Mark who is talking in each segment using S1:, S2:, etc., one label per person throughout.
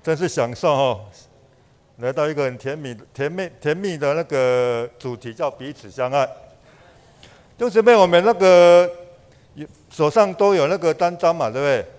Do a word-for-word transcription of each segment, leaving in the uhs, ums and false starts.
S1: 真是享受哦！来到一个很甜蜜、甜蜜、甜蜜的那个主题，叫彼此相爱。弟兄姊妹，我们那个手上都有那个单张嘛，对不对？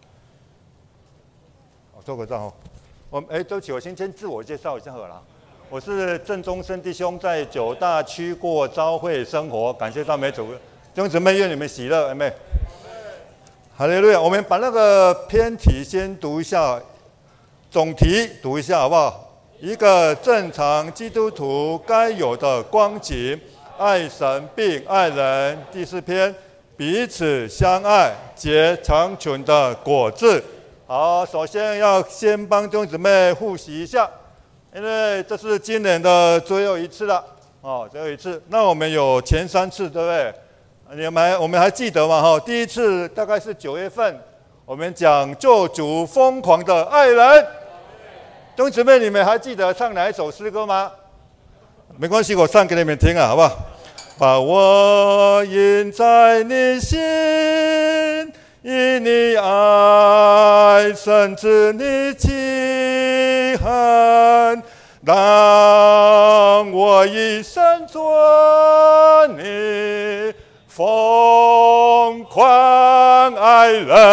S1: 我做个账哦。我哎，对不起，我先先自我介绍一下好了。我是郑中生弟兄，在九大区过朝会生活，感谢赞美主。弟兄姊妹，愿你们喜乐，阿们。哈利路亚！我们把那个篇题先读一下，总题读一下好不好？一个正常基督徒该有的光景，爱神并爱人。第四篇，彼此相爱结长存的果子。好，首先要先帮弟兄姊妹复习一下，因为这是今年的最后一次了哦，最后一次。那我们有前三次，对不对？你们我们还记得吗？哈，第一次大概是九月份，我们讲救主疯狂的爱人。弟兄姊妹，你们还记得唱哪一首诗歌吗？没关系，我唱给你们听啊，好不好？把我印在你心，因你爱深知你情恨，让我一生做你疯狂爱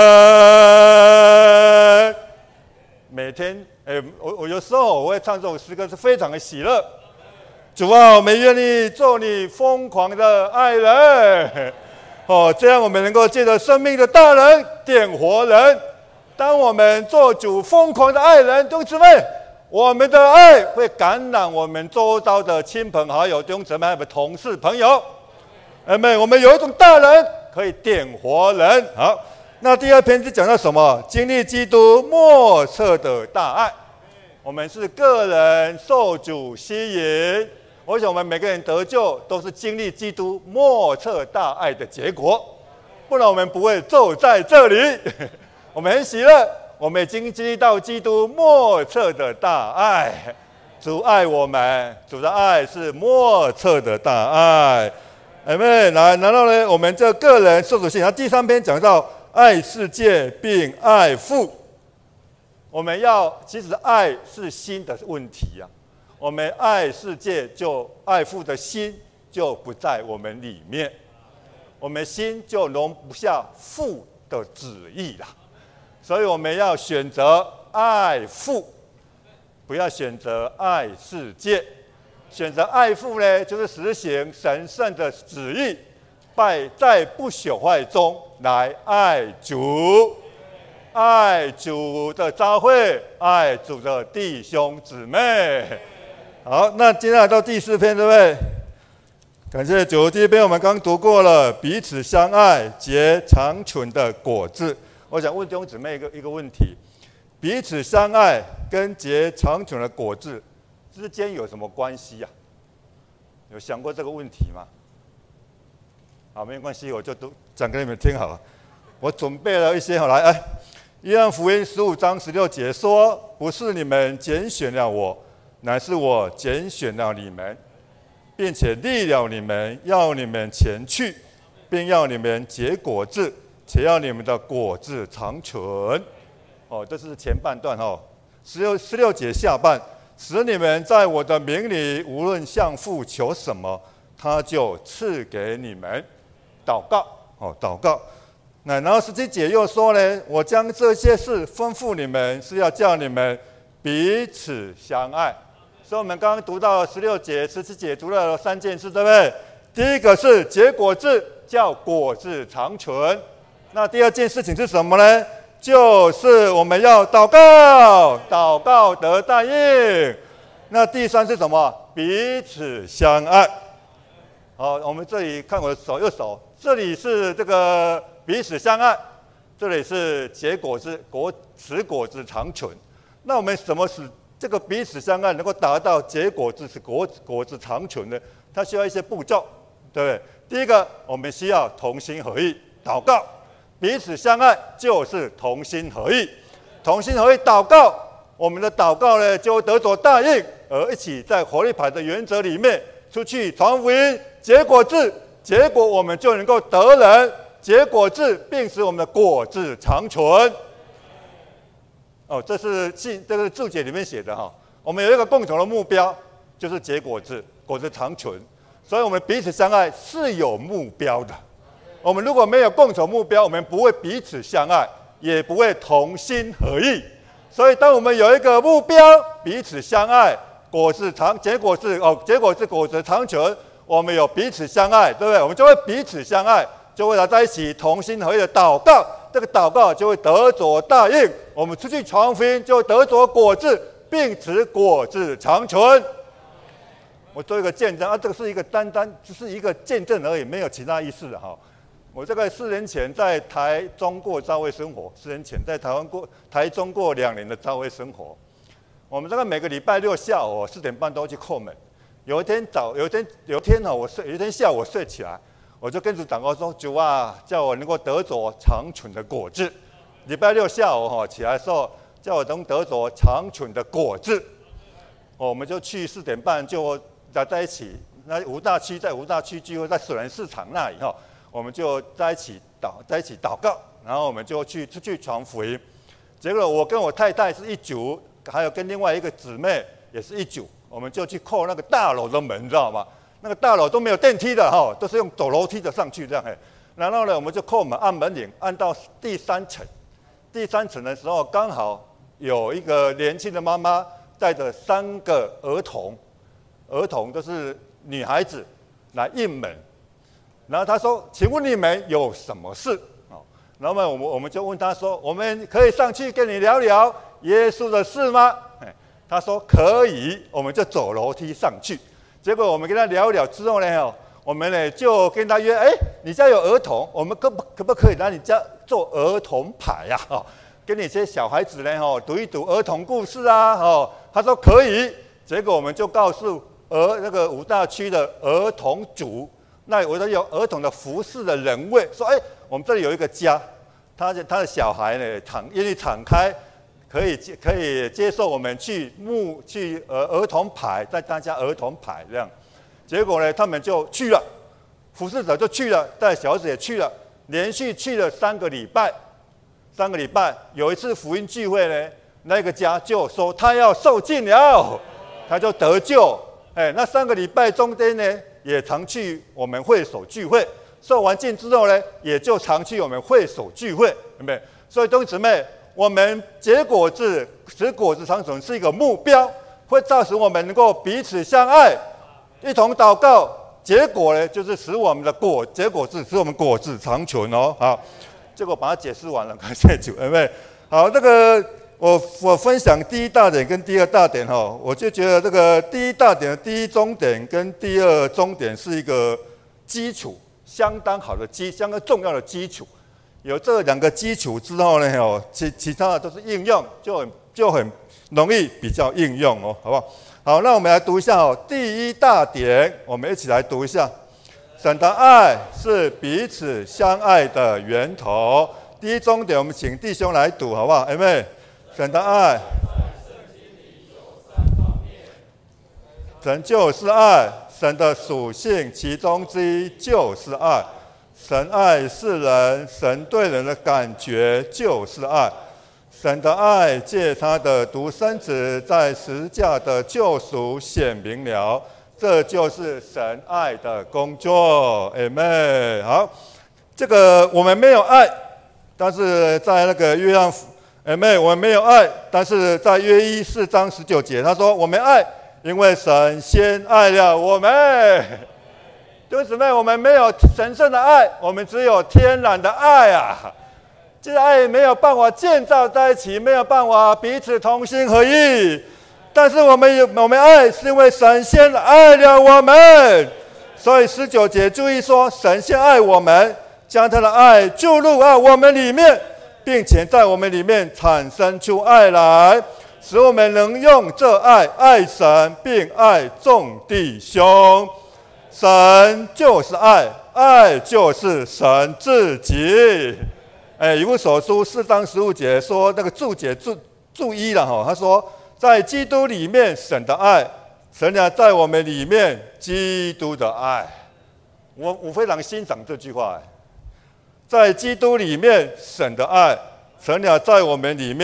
S1: 人。每天，哎，我我有时候我会唱这首诗歌，是非常的喜乐。主啊，我们愿意做你疯狂的爱人，哦，这样我们能够借着生命的大能点活人。当我们做主疯狂的爱人，弟兄姊妹，我们的爱会感染我们周遭的亲朋好友、弟兄姊妹、同事、朋友。阿们，我们有一种大能可以点活人。好，那第二篇是讲到什么？经历基督莫测的大爱。我们是个人受主吸引，我想我们每个人得救都是经历基督莫测大爱的结果，不然我们不会坐在这里。我们很喜乐，我们已经经历到基督莫测的大爱。主爱我们，主的爱是莫测的大爱。阿们，来，然后呢，我们这个人受主吸引。然后第三篇讲到爱世界并爱父。我们要，其实爱是心的问题啊。我们爱世界，就爱父的心就不在我们里面，我们心就容不下父的旨意了。所以我们要选择爱父，不要选择爱世界。选择爱父呢，就是实行神圣的旨意，拜在不朽坏中来爱主。爱主的教会，爱主的弟兄姊妹。好，那接下来到第四篇，对不对？感谢主，第一篇我们刚读过了，彼此相爱结长存的果子。我想问弟兄姊妹一个一个问题：彼此相爱跟结长存的果子之间有什么关系呀、啊？有想过这个问题吗？好，没关系，我就都讲给你们听好了。我准备了一些，好来，哎。约翰福音十五章十六节说：“不是你们拣选了我，乃是我拣选了你们，并且立了你们，要你们前去，并要你们结果子，且要你们的果子长存。”哦，这是前半段哦。十六十六节下半，使你们在我的名里，无论向父求什么，他就赐给你们。祷告哦，祷告。那然后十七节又说呢，我将这些事吩咐你们，是要叫你们彼此相爱。所以我们刚刚读到十六节、十七节读了三件事，对不对？第一个是结果子，叫果子长存。那第二件事情是什么呢？就是我们要祷告，祷告得答应。那第三是什么？彼此相爱。好，我们这里看我的手，右手，这里是这个彼此相爱，这里是结果子，果使果子长存。那我们什么使这个彼此相爱能够达到结果子是果果子长存呢？它需要一些步骤，对不对？第一个，我们需要同心合意祷告，彼此相爱就是同心合意，同心合意祷告，我们的祷告呢就得着答应，而一起在活力牌的原则里面出去传福音，结果子，结果我们就能够得人。结果子，并使我们的果子长存。 哦，这是信这个注解里面写的哈。我们有一个共同的目标，就是结果子，果子长存。所以我们彼此相爱是有目标的。我们如果没有共同目标，我们不会彼此相爱，也不会同心合意。所以，当我们有一个目标，彼此相爱，果子长，结果是哦，结果是果子长存。我们有彼此相爱，对不对？我们就会彼此相爱，就会来在一起同心合意的祷告。这个祷告就会得着答应。我们出去传福音，就会得着果子，并使果子长存。我做一个见证啊，这个是一个单单只是一个见证而已，没有其他意思的哈。我这个四年前在台中过教会生活，四年前在台湾过台中过两年的教会生活。我们这个每个礼拜六下午四点半都去叩门。有一天早，有一天有一天呢，我睡，有一天下午我睡起来，我就跟主祷告说：“主啊，叫我能够得着长存的果子。”礼拜六下午哈起来的时候，叫我能得着长存的果子。我们就去四点半就在在一起，那吴大区在吴大区聚会，在水源市场那里哈，我们就在一起祷在一起祷告，然后我们就去出去传福音。结果我跟我太太是一组，还有跟另外一个姊妹也是一组。我们就去叩那个大楼的门，你知道吗？那个大楼都没有电梯的哈，都是用走楼梯的上去这样。然后呢，我们就叩门，按门铃，按到第三层。第三层的时候，刚好有一个年轻的妈妈带着三个儿童，儿童都是女孩子来应门。然后她说：“请问你们有什么事？”哦，然后我们我们就问她说：“我们可以上去跟你聊聊耶稣的事吗？”他说可以，我们就走楼梯上去。结果我们跟他聊一聊之后呢，我们呢就跟他约，哎，你家有儿童，我们可不可不可以来你家做儿童牌呀？哦，跟你这些小孩子呢，哦，读一读儿童故事啊，哦，他说可以。结果我们就告诉儿那个五大区的儿童组，那我都有儿童的服侍的人位，说，哎，我们这里有一个家，他他的小孩呢，敞愿意敞开。可以接可以接受我们去牧去儿儿童牌，带大家儿童牌这样，结果呢，他们就去了，服侍者就去了，带小孩子也去了，连续去了三个礼拜，三个礼拜，有一次福音聚会呢，那个家就说他要受尽了，他就得救。哎，那三个礼拜中间呢，也常去我们会所聚会，受完尽之后呢，也就常去我们会所聚会，对不对？所以弟兄姊妹。我们结果子使果子长存是一个目标，会造成我们能够彼此相爱，一同祷告。结果呢，就是使我们的果结果子使我们果子长存哦。好，结果把它解释完了，感谢主，对不对？好，这个我我分享第一大点跟第二大点哈，我就觉得这个第一大点的第一终点跟第二终点是一个基础，相当好的基，相当重要的基础。有这两个基础之后呢，哦，其其他的都是应用，就很就很容易比较应用哦，好不好？好，那我们来读一下哦，第一大点，我们一起来读一下。神的爱是彼此相爱的源头。第一终点，我们请弟兄来读，好不好？阿们。神的爱，神就是爱，神的属性其中之一就是爱。神爱世人，神对人的感觉就是爱。神的爱借他的独生子在十字架的救赎显明了，这就是神爱的工作。阿们。好，这个我们没有爱，但是在那个约翰，阿们，我们没有爱，但是在约一四章十九节，他说我们爱，因为神先爱了我们。弟兄姊妹，我们没有神圣的爱，我们只有天然的爱啊！这爱没有办法建造在一起，没有办法彼此同心合意。但是我们有，我们爱是因为神先爱了我们，所以十九节注意说，神先爱我们，将他的爱注入啊我们里面，并且在我们里面产生出爱来，使我们能用这爱爱神，并爱众弟兄。神就是爱，爱就是神自己。哎，以弗所书四章十五节说，那个注解注注一了哈，他说，在基督里面，神的爱，神呀在我们里面，基督的爱。我我非常欣赏这句话，在基督里面，神的爱，神呀在我们里面，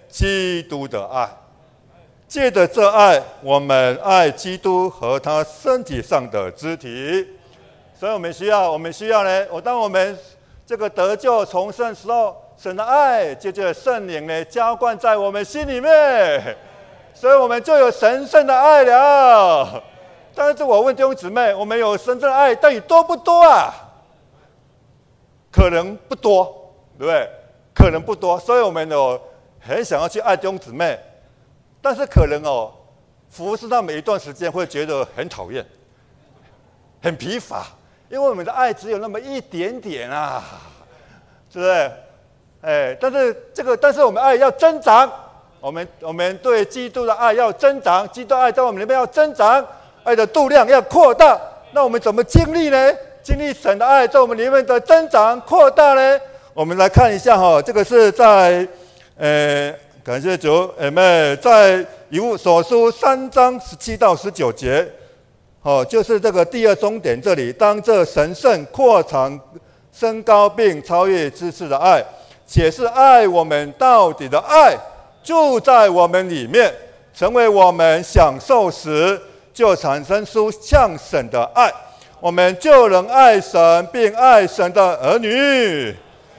S1: 基督的爱。借着这爱，我们爱基督和他身体上的肢体。所以我们需要，我们需要呢，我当我们这个得救重生的时候，神的爱借着圣灵呢浇灌在我们心里面，所以我们就有神圣的爱了。但是我问弟兄姊妹，我们有神圣的爱到底多不多啊？可能不多，对不对？可能不多，所以我们有很想要去爱弟兄姊妹，但是可能哦，服侍他们一段时间会觉得很讨厌、很疲乏，因为我们的爱只有那么一点点啊，是不是？哎，但是这个，但是我们爱要增长，我们我们对基督的爱要增长，基督的爱在我们里面要增长，爱的度量要扩大。那我们怎么经历呢？经历神的爱在我们里面的增长扩大呢？我们来看一下哈，这个是在呃，感谢主，阿们，在以弗所书三章十七到十九节，哦，就是这个第二终点这里，当这神圣扩长、升高并超越知识的爱，且是爱我们到底的爱，住在我们里面，成为我们享受时，就产生出向神的爱，我们就能爱神并爱神的儿女。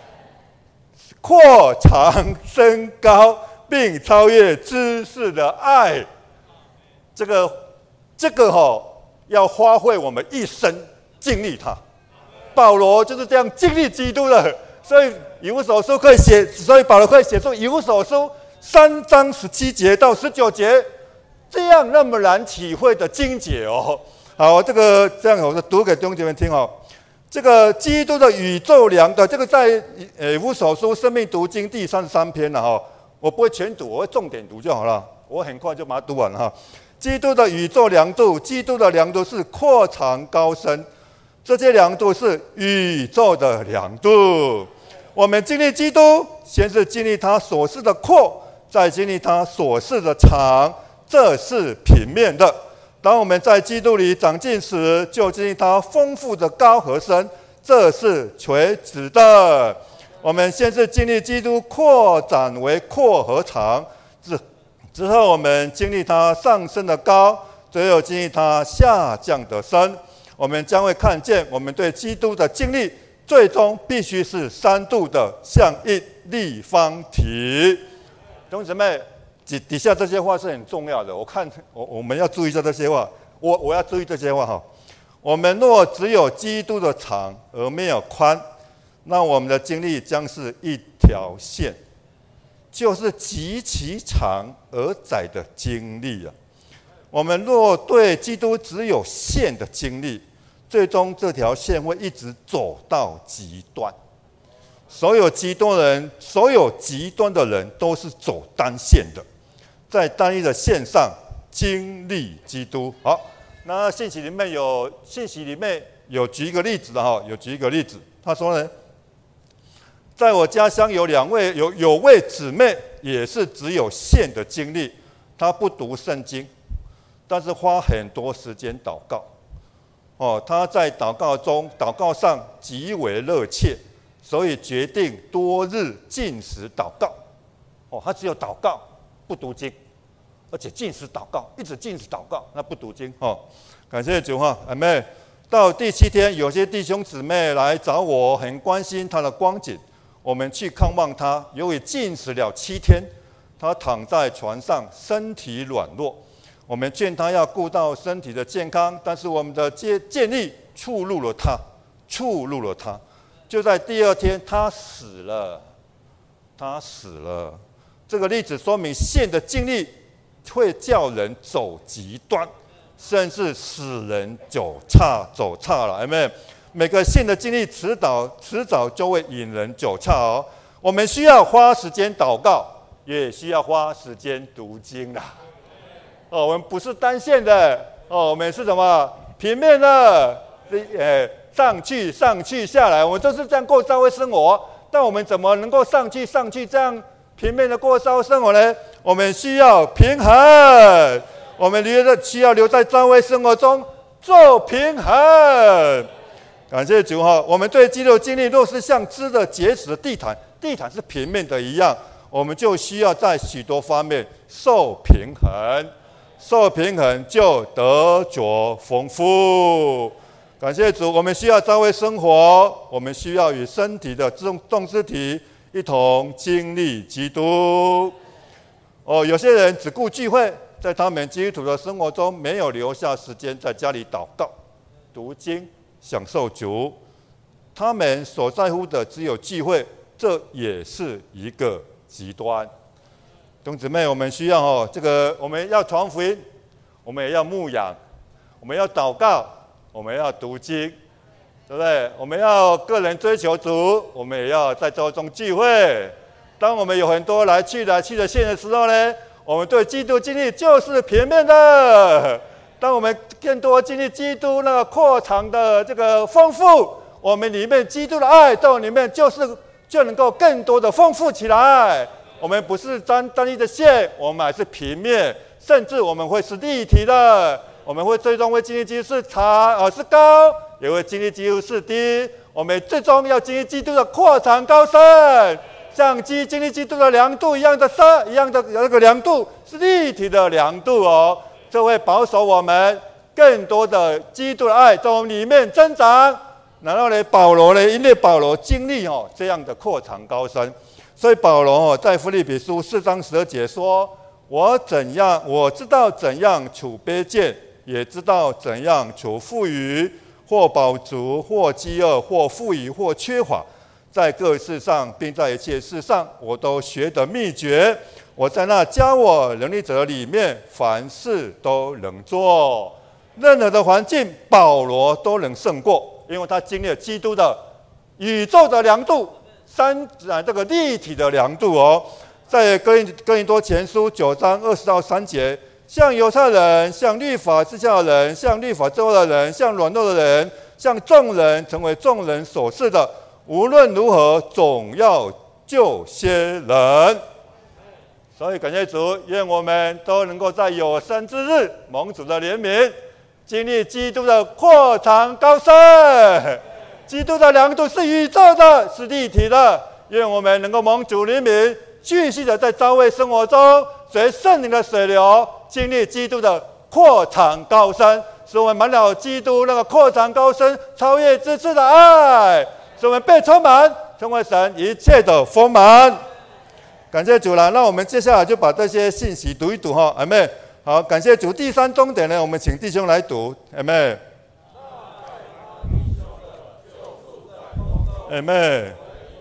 S1: 扩长、升高并超越知识的爱，这个这个哦，要花费我们一生经历它。保罗就是这样经历基督的，所以以弗所书可以写，所以保罗可以写出以弗所书三章十七节到十九节这样那么难体会的经节哦。好，这个这样我就读给弟兄姐妹听哦。这个基督的宇宙良的，这个在呃以弗所书生命读经第三十三篇了哈，我不会全读，我会重点读就好了，我很快就把它读完了哈。基督的宇宙良度，基督的良度是扩长高深，这些良度是宇宙的良度。我们经历基督，先是经历他所示的扩，再经历他所示的长，这是平面的。当我们在基督里长进时，就经历它丰富的高和深，这是垂直的。我们先是经历基督扩展为阔和长，之之后我们经历它上升的高，最后经历它下降的深。我们将会看见，我们对基督的经历，最终必须是三度的像一立方体。弟兄姊妹，底底下这些话是很重要的，我看我我们要注意一下这些话，我我要注意这些话哈。我们若只有基督的长而没有宽，那我们的经历将是一条线，就是极其长而窄的经历啊。我们若对基督只有线的经历，最终这条线会一直走到极端。所有极端人，所有极端的人都是走单线的。在单一的线上经历基督。好，那信息里面有信息里面有举一个例子的哈，有举一个例子。他说呢，在我家乡有两位有有位姊妹，也是只有线的经历，她不读圣经，但是花很多时间祷告。哦，她在祷告中祷告上极为热切，所以决定多日禁食祷告。哦，她只有祷告。不读经，而且禁食祷告，一直禁食祷告，那不读经哦。感谢主哈，阿们。到第七天，有些弟兄姊妹来找我，很关心他的光景。我们去看望他，由于禁食了七天，他躺在床上，身体软弱。我们劝他要顾到身体的健康，但是我们的建建议触怒了他，触怒了他。就在第二天，他死了，他死了。这个例子说明线的经历会叫人走极端，甚至使人走差走差了，有没有？每个线的经历迟早迟早就会引人走差哦。我们需要花时间祷告，也需要花时间读经啦。哦，我们不是单线的哦，我们是什么平面的？呃，上去上去下来，我们都是这样过教会生活。但我们怎么能够上去上去这样？平面的过烧生活呢？我们需要平衡，我们留在需要留在教会生活中做平衡。感谢主哈！我们对基督的经历，若是像织的结实的地毯，地毯是平面的一样， 我们就需要在许多方面受平衡，受平衡就得着丰富。感谢主，我们需要教会生活，我们需要与身体的众众肢体一同经历基督。哦，有些人只顾聚会，在他们基督徒的生活中没有留下时间在家里祷告、读经、享受主，他们所在乎的只有聚会，这也是一个极端。弟兄姊妹，我们需要哦，这个我们要传福音，我们也要牧养，我们要祷告，我们要读经，对不对？我们要个人追求主，我们也要在教会中聚会。当我们有很多来去来去的线的时候呢，我们对基督经历就是平面的。当我们更多经历基督那个扩张的这个丰富，我们里面基督的爱在我里面就是就能够更多的丰富起来。我们不是单单一的线，我们还是平面，甚至我们会是立体的。我们会最终会经历基督是长而是高，也会经历基督是低。我们最终要经历基督的扩长高深，像基经历基督的量度一样的深，一样的那个量度是立体的量度哦。这会保守我们更多的基督的爱在我们里面增长。然后呢，保罗呢，因为保罗经历哦这样的扩长高深，所以保罗哦在腓立比书四章十二节说：“我怎样，我知道怎样处卑贱，也知道怎样处富裕，或饱足，或饥饿，或富裕，或缺乏。在各事上，并在一切事上，我都学得秘诀。我在那教我能力者里面，凡事都能做。任何的环境，保罗都能胜过。”因为他经历了基督的宇宙的量度，三啊这个立体的量度哦，在哥林哥林多前书九章二十到三节，像犹太人，像律法之下的人，像律法之后的人，像软弱的人，像众人成为众人所赐的，无论如何，总要救些人。所以感谢主，愿我们都能够在有生之日蒙主的怜悯。经历基督的扩长高深，基督的量度是宇宙的，是立体的。愿我们能够蒙主怜悯，继续的在教会生活中随圣灵的水流，经历基督的扩长高深，使我们满了基督那个扩长高深、超越之处的爱，使我们被充满，成为神一切的丰满。感谢主了，那我们接下来就把这些信息读一读哈，阿们。好，感谢主。第三重点呢，我们请弟兄来读，阿们，阿们。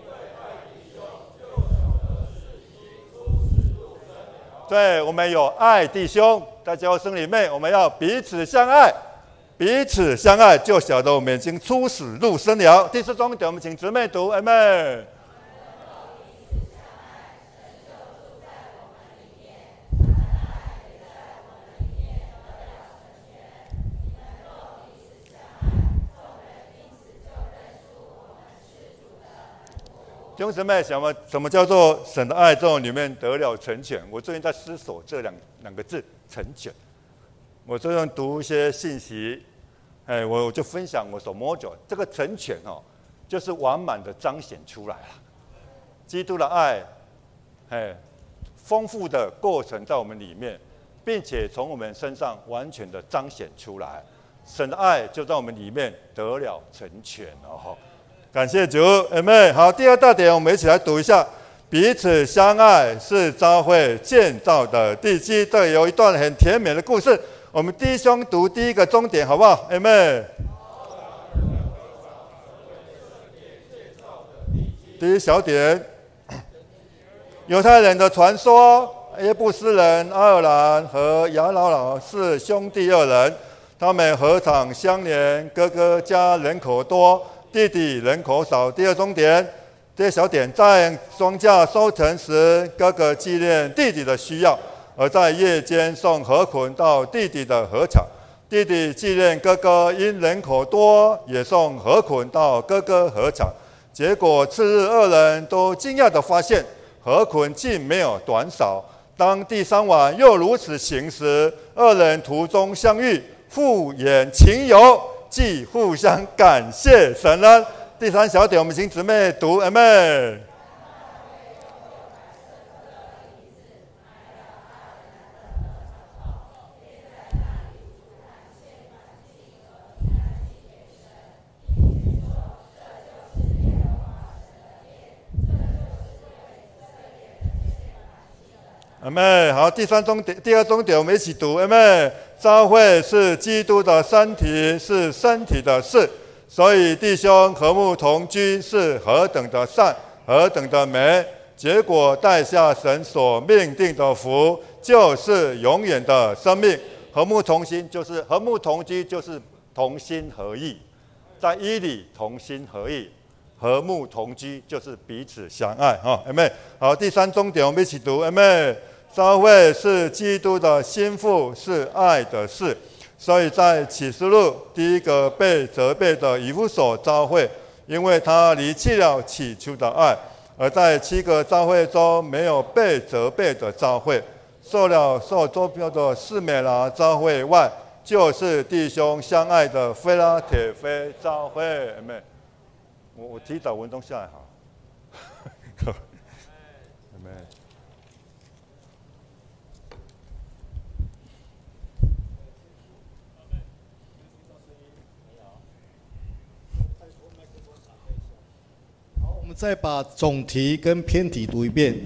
S1: 对，我们有爱弟兄，在教会生里面，我们要彼此相爱，彼此相爱，就晓得我们已经出死入生了。第四重点，我们请姊妹读，阿们。弟兄姊妹，什么什么叫做神的爱在我里面得了成全？我最近在思索这两两个字“成全”。我最近读一些信息，哎，我就分享我所摸着这个成全哦，就是完满的彰显出来了。基督的爱，哎，丰富的过程在我们里面，并且从我们身上完全的彰显出来。神的爱就在我们里面得了成全哦。感谢主，阿们。好，第二大点，我们一起来读一下：彼此相爱是教会建造的地基。这里有一段很甜美的故事。我们弟兄读第一个终点，好不好？阿们。第一小点，犹太人的传说：耶布斯人阿尔兰和亚老老是兄弟二人，他们何尝相连？哥哥家人口多，弟弟人口少。第二重点，第二小点，在庄稼收成时，哥哥纪念弟弟的需要，而在夜间送禾捆到弟弟的禾场。弟弟纪念哥哥因人口多，也送禾捆到哥哥禾场。结果次日，二人都惊讶地发现，禾捆竟没有短少。当第三晚又如此行时，二人途中相遇，互言情由，即互相感谢神恩。第三小点，我们请姊妹读，阿们。 阿们。好，第三重点，第二重点，我们一起读。阿们。教会是基督的身体，是身体的事，所以弟兄和睦同居是何等的善，何等的美。结果带下神所命定的福，就是永远的生命。和睦同心就是和睦同居，就是同心合意，在一里同心合意。和睦同居就是彼此相爱，哈，阿们。好，第三重点，我们一起读，阿们。教会是基督的心腹，是爱的事，所以在启示录第一个被责备的以弗所教会，因为他离弃了起初的爱；而在七个教会中没有被责备的教会，受了受周标的士美拿教会外，就是弟兄相爱的菲拉铁非教会。阿们。我我提早文章下来好。阿们。
S2: 我们再把总题跟偏题读一遍。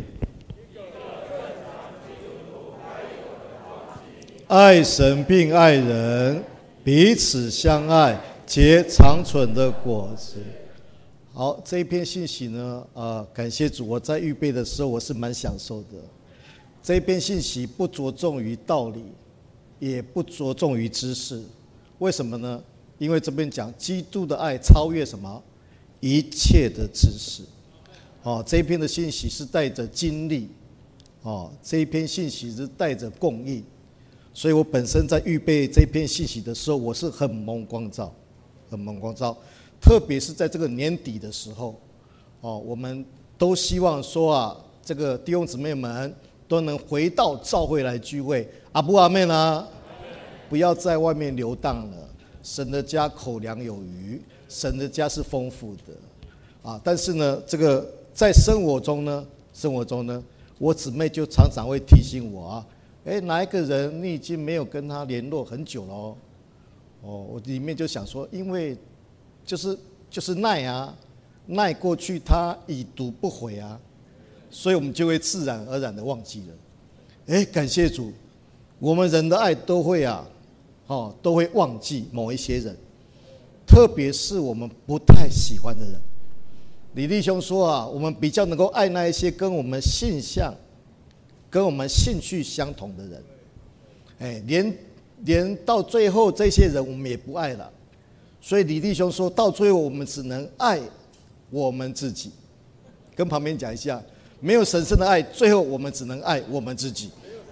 S2: 爱神并爱人，彼此相爱，结长存的果子。好，这一篇信息呢，呃，感谢主，我在预备的时候我是蛮享受的。这一篇信息不着重于道理，也不着重于知识，为什么呢？因为这边讲基督的爱超越什么？一切的知识。哦，这一篇的信息是带着经历，哦，这一篇信息是带着供应，所以我本身在预备这篇信息的时候，我是很蒙光照，很蒙光照。特别是在这个年底的时候，哦，我们都希望说啊，这个弟兄姊妹们都能回到教会来聚会，阿不阿们啊？不要在外面流荡了。神的家口粮有余，神的家是丰富的，啊，但是呢，这个在生活中呢，生活中呢，我姊妹就常常会提醒我啊，哎，哪一个人你已经没有跟他联络很久了哦，哦，我里面就想说，因为就是就是耐啊，耐过去他已读不回啊，所以我们就会自然而然的忘记了。哎，感谢主，我们人的爱都会啊，哦，都会忘记某一些人，特别是我们不太喜欢的人。李弟兄说啊，我们比较能够爱那一些跟我们性向、跟我们兴趣相同的人。哎，连连到最后这些人我们也不爱了。所以李弟兄说到最后，我们只能爱我们自己。跟旁边讲一下，没有神圣的爱，最后我们只能爱我们自己。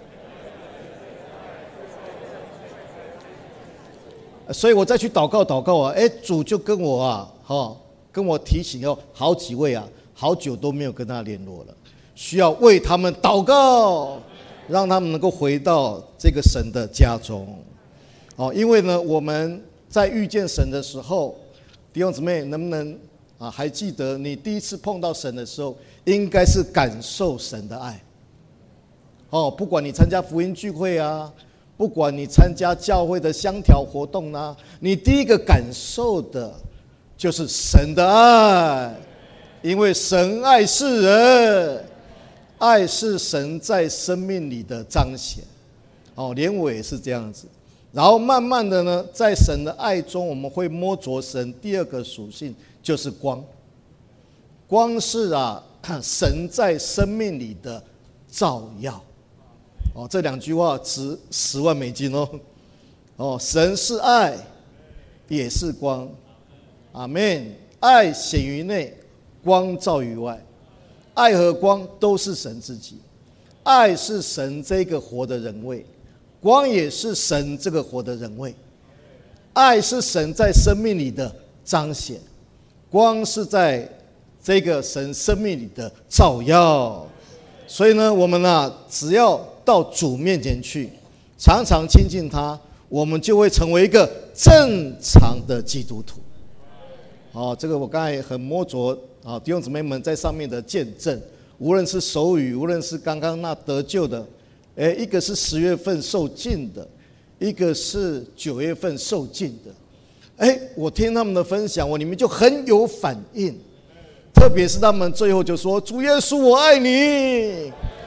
S2: 所以我再去祷告祷告啊，哎，主就跟我啊，哦，跟我提醒哦，好几位啊，好久都没有跟他联络了，需要为他们祷告，让他们能够回到这个神的家中。哦，因为呢，我们在遇见神的时候，弟兄姊妹能不能啊还记得你第一次碰到神的时候，应该是感受神的爱。哦，不管你参加福音聚会啊，不管你参加教会的香条活动啊，你第一个感受的就是神的爱，因为神爱世人，爱是神在生命里的彰显。哦，连我也是这样子。然后慢慢的呢，在神的爱中，我们会摸着神第二个属性，就是光。光是啊，神在生命里的照耀。哦，这两句话值十万美金哦。哦，神是爱，也是光。阿们。爱显于内，光照于外。爱和光都是神自己。爱是神这个活的人位。光也是神这个活的人位，爱是神在生命里的彰显，光是在这个神生命里的照耀。所以呢，我们啊，只要到主面前去，常常亲近他，我们就会成为一个正常的基督徒。哦，这个我刚才很摸着啊，弟兄姊妹们在上面的见证，无论是手语，无论是刚刚那得救的。哎，一个是十月份受浸的，一个是九月份受浸的。哎，我听他们的分享，我里面就很有反应，特别是他们最后就说：“主耶稣，我爱你。”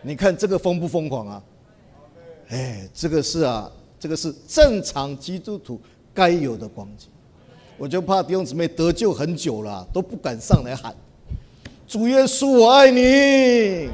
S2: 你看这个疯不疯狂啊？哎，这个是啊，这个是正常基督徒该有的光景。我就怕弟兄姊妹得救很久了，都不敢上来喊主耶稣我爱你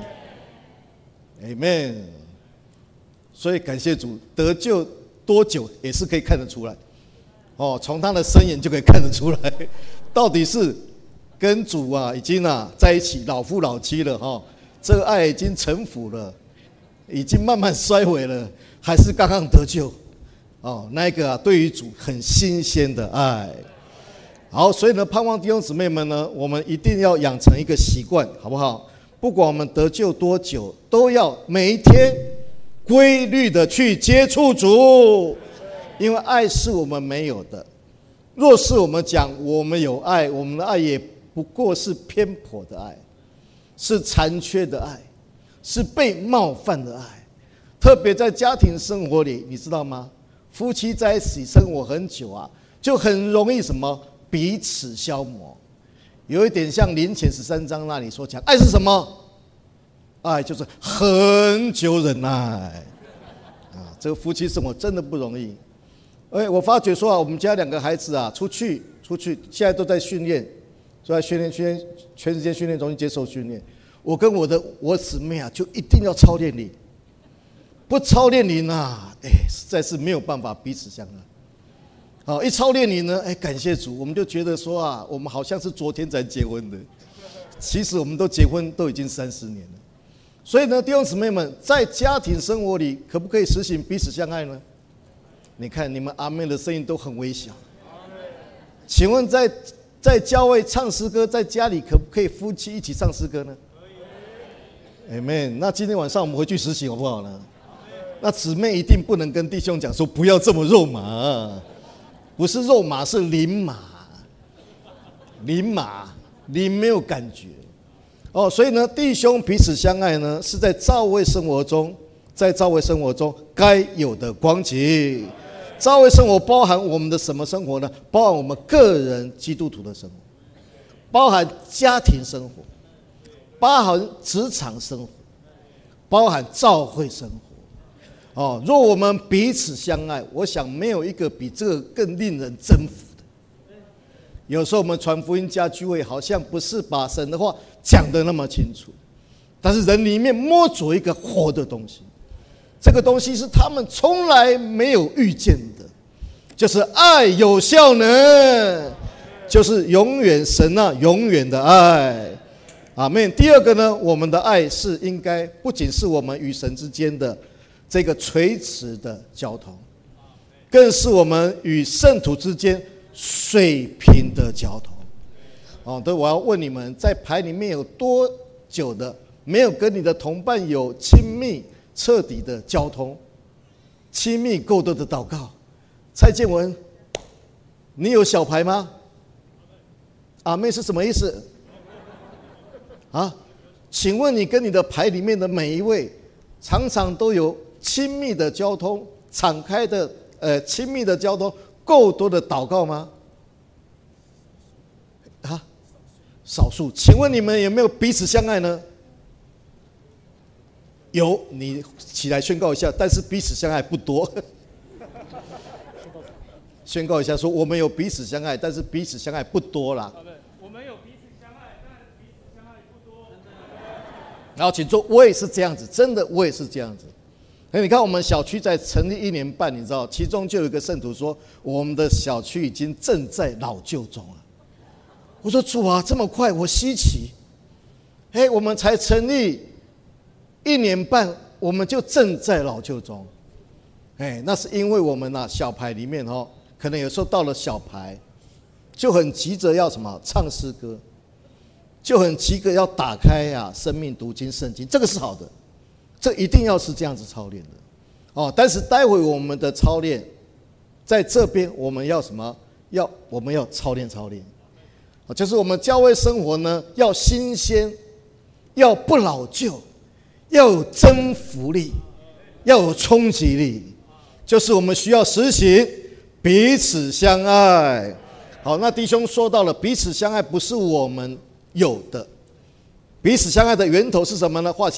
S2: Amen。 所以感谢主，得救多久也是可以看得出来哦，从他的声言就可以看得出来，到底是跟主啊已经啊在一起老夫老妻了哈、哦，这个爱已经陈腐了，已经慢慢衰微了，还是刚刚得救哦，那一个啊对于主很新鲜的爱。好，所以呢，盼望弟兄姊妹们呢，我们一定要养成一个习惯，好不好？不管我们得救多久，都要每一天规律的去接触主，因为爱是我们没有的。若是我们讲我们有爱，我们的爱也不过是偏颇的爱，是残缺的爱，是被冒犯的爱。特别在家庭生活里，你知道吗？夫妻在一起生活很久啊，就很容易什么？彼此消磨，有一点像林前十三章那里所讲，爱是什么？爱就是恒久忍耐啊！这个夫妻生活真的不容易。哎，我发觉说啊，我们家两个孩子啊，出去出去，现在都在训练，都在训练训练，全时间训练中心接受训练。我跟我的我姊妹啊，就一定要操练灵，不操练灵啊，哎，实在是没有办法彼此相爱。好，一操练你呢，哎，感谢主，我们就觉得说啊，我们好像是昨天才结婚的，其实我们都结婚都已经三十年了。所以呢，弟兄姊妹们，在家庭生活里，可不可以实行彼此相爱呢？你看你们阿妹的声音都很微小。请问在在教会唱诗歌，在家里可不可以夫妻一起唱诗歌呢？可以。Amen。那今天晚上我们回去实行好不好呢？那姊妹一定不能跟弟兄讲说不要这么肉麻。不是肉麻，是灵麻，灵麻，灵没有感觉哦。所以呢，弟兄彼此相爱呢，是在教会生活中，在教会生活中该有的光景。教会生活包含我们的什么生活呢？包含我们个人基督徒的生活，包含家庭生活，包含职场生活，包含教会生活。哦，若我们彼此相爱，我想没有一个比这个更令人征服的。有时候我们传福音加聚会，好像不是把神的话讲得那么清楚，但是人里面摸着一个活的东西，这个东西是他们从来没有遇见的，就是爱有效能，就是永远神啊，永远的爱。阿们。第二个呢，我们的爱是应该不仅是我们与神之间的这个垂直的交通，更是我们与圣徒之间水平的交通。哦，对，我要问你们，在牌里面有多久的没有跟你的同伴有亲密彻底的交通，亲密够多的祷告？蔡建文，你有小牌吗？阿妹是什么意思？啊，请问你跟你的牌里面的每一位，常常都有亲密的交通，敞开的呃亲密的交通，够多的祷告吗？啊，少数。请问你们有没有彼此相爱呢？有，你起来宣告一下。但是彼此相爱不多。宣告一下，说我们有彼此相爱，但是彼此相爱不多啦。
S3: 我们有彼此相爱，但彼此相爱不多。
S2: 然后请坐，我也是这样子，真的我也是这样子。你看我们小区在成立一年半，你知道，其中就有一个圣徒说，我们的小区已经正在老旧中了。我说主啊，这么快，我稀奇。嘿，我们才成立一年半，我们就正在老旧中。哎，那是因为我们啊小牌里面哦，可能有时候到了小牌，就很急着要什么唱诗歌，就很急着要打开呀、啊、生命读经圣经，这个是好的。这一定要是这样子操练的，哦。但是待会我们的操练，在这边我们要什么？要我们要操练操练，就是我们教会生活呢，要新鲜，要不老旧，要有征服力，要有冲击力，就是我们需要实行彼此相爱。好，那弟兄说到了彼此相爱不是我们有的，彼此相爱的源头是什么呢？画起来。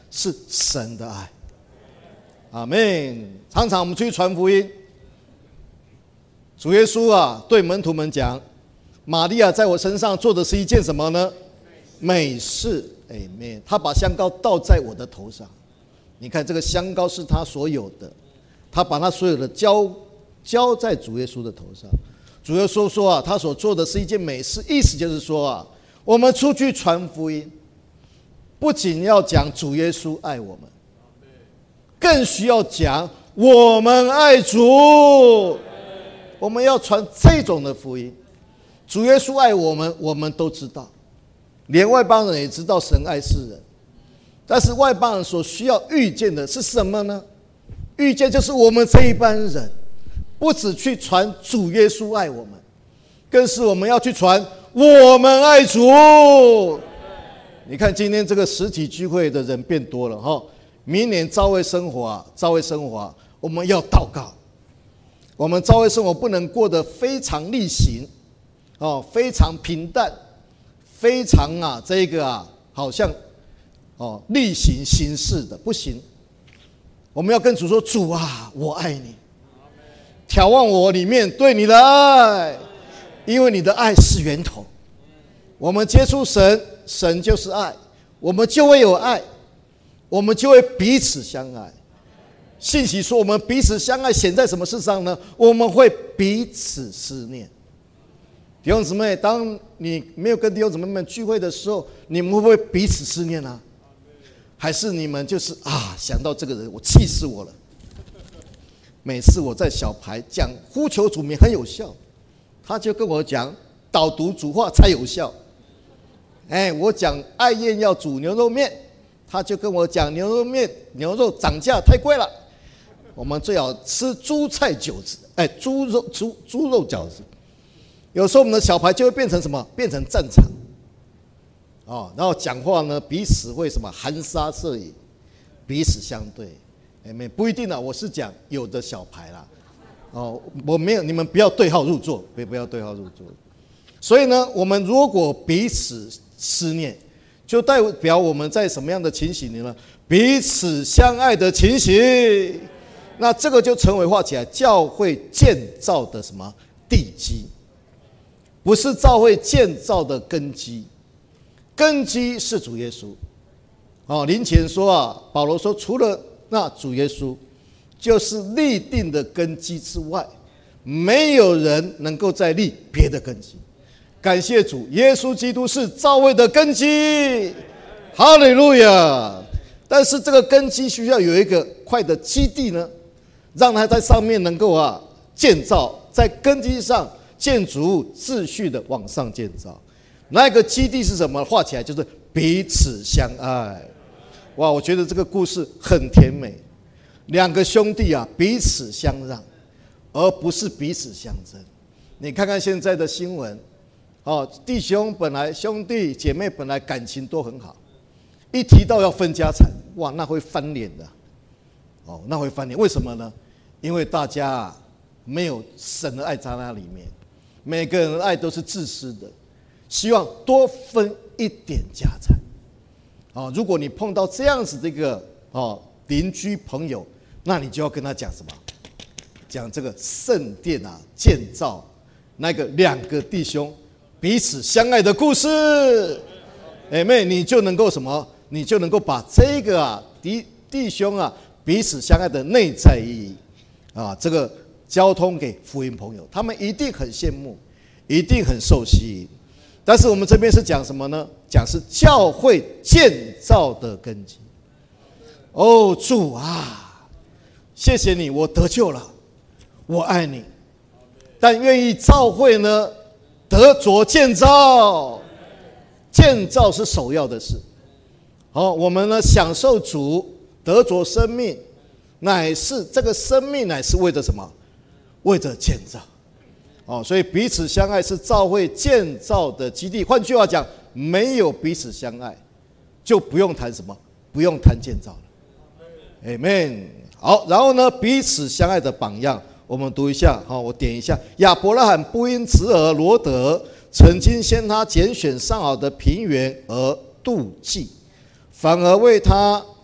S2: 是神的爱。阿们。常常我们出去传福音，主耶稣啊对门徒们讲，玛利亚在我身上做的是一件什么呢？美事。Amen。他把香膏倒在我的头上，你看这个香膏是他所有的，他把他所有的浇浇在主耶稣的头上。主耶稣说啊，他所做的是一件美事，意思就是说啊，我们出去传福音，不仅要讲主耶稣爱我们，更需要讲我们爱主。我们要传这种的福音。主耶稣爱我们，我们都知道，连外邦人也知道神爱世人。但是外邦人所需要遇见的是什么呢？遇见就是我们这一班人，不只去传主耶稣爱我们，更是我们要去传我们爱主。你看今天这个实体聚会的人变多了哈，明年召会生活啊，召会生活啊，我们要祷告。我们召会生活不能过得非常例行哦，非常平淡，非常啊这个啊好像哦例行行事的，不行。我们要跟主说，主啊，我爱你，眺望我里面对你的爱，因为你的爱是源头。我们接触神，神就是爱，我们就会有爱，我们就会彼此相爱。信息说我们彼此相爱显在什么事上呢？我们会彼此思念。弟兄姊妹，当你没有跟弟兄姊妹们聚会的时候，你们会不会彼此思念啊？还是你们就是啊，想到这个人我气死我了。每次我在小牌讲呼求主名很有效，他就跟我讲导读主话才有效。哎，我讲爱宴要煮牛肉面，他就跟我讲牛肉面牛肉涨价太贵了，我们最好吃猪菜饺子，哎，猪肉猪猪肉饺子。有时候我们的小牌就会变成什么？变成战场。哦，然后讲话呢，彼此会什么含沙射影，彼此相对。哎，没不一定啊，我是讲有的小牌啦。哦，我没有，你们不要对号入座，不要对号入座。所以呢，我们如果彼此思念，就代表我们在什么样的情形里呢？彼此相爱的情形。那这个就成为画起来教会建造的什么地基，不是教会建造的根基。根基是主耶稣。哦，林前说啊，保罗说，除了那主耶稣，就是立定的根基之外，没有人能够再立别的根基。感谢主，耶稣基督是教会的根基，哈利路亚。但是这个根基需要有一个块的基地呢，让它在上面能够啊建造，在根基上建筑物秩序的往上建造。那个基地是什么？画起来就是彼此相爱。哇，我觉得这个故事很甜美。两个兄弟啊，彼此相让，而不是彼此相争。你看看现在的新闻，哦，弟兄本来兄弟姐妹本来感情都很好，一提到要分家产，哇，那会翻脸的。哦，那会翻脸，为什么呢？因为大家啊没有神的爱在那里面，每个人的爱都是自私的。希望多分一点家产。哦，如果你碰到这样子的一个哦邻居朋友，那你就要跟他讲什么？讲这个圣殿啊建造那个两个弟兄彼此相爱的故事。哎妹，你就能够什么？你就能够把这个啊弟弟兄啊彼此相爱的内在意义啊，这个交通给福音朋友，他们一定很羡慕，一定很受吸引。但是我们这边是讲什么呢？讲是教会建造的根基。哦，主啊，谢谢你，我得救了，我爱你，但愿意教会呢得着建造，建造是首要的事。好，我们呢享受主得着生命，乃是这个生命乃是为着什么？为着建造。哦，所以彼此相爱是教会建造的基地。换句话讲，没有彼此相爱，就不用谈什么，不用谈建造了。Amen。好，然后呢，彼此相爱的榜样，我们读一下。好，我点一下。亚伯拉罕不因侄儿罗得曾经先他拣选上好的平原而妒忌，反而为他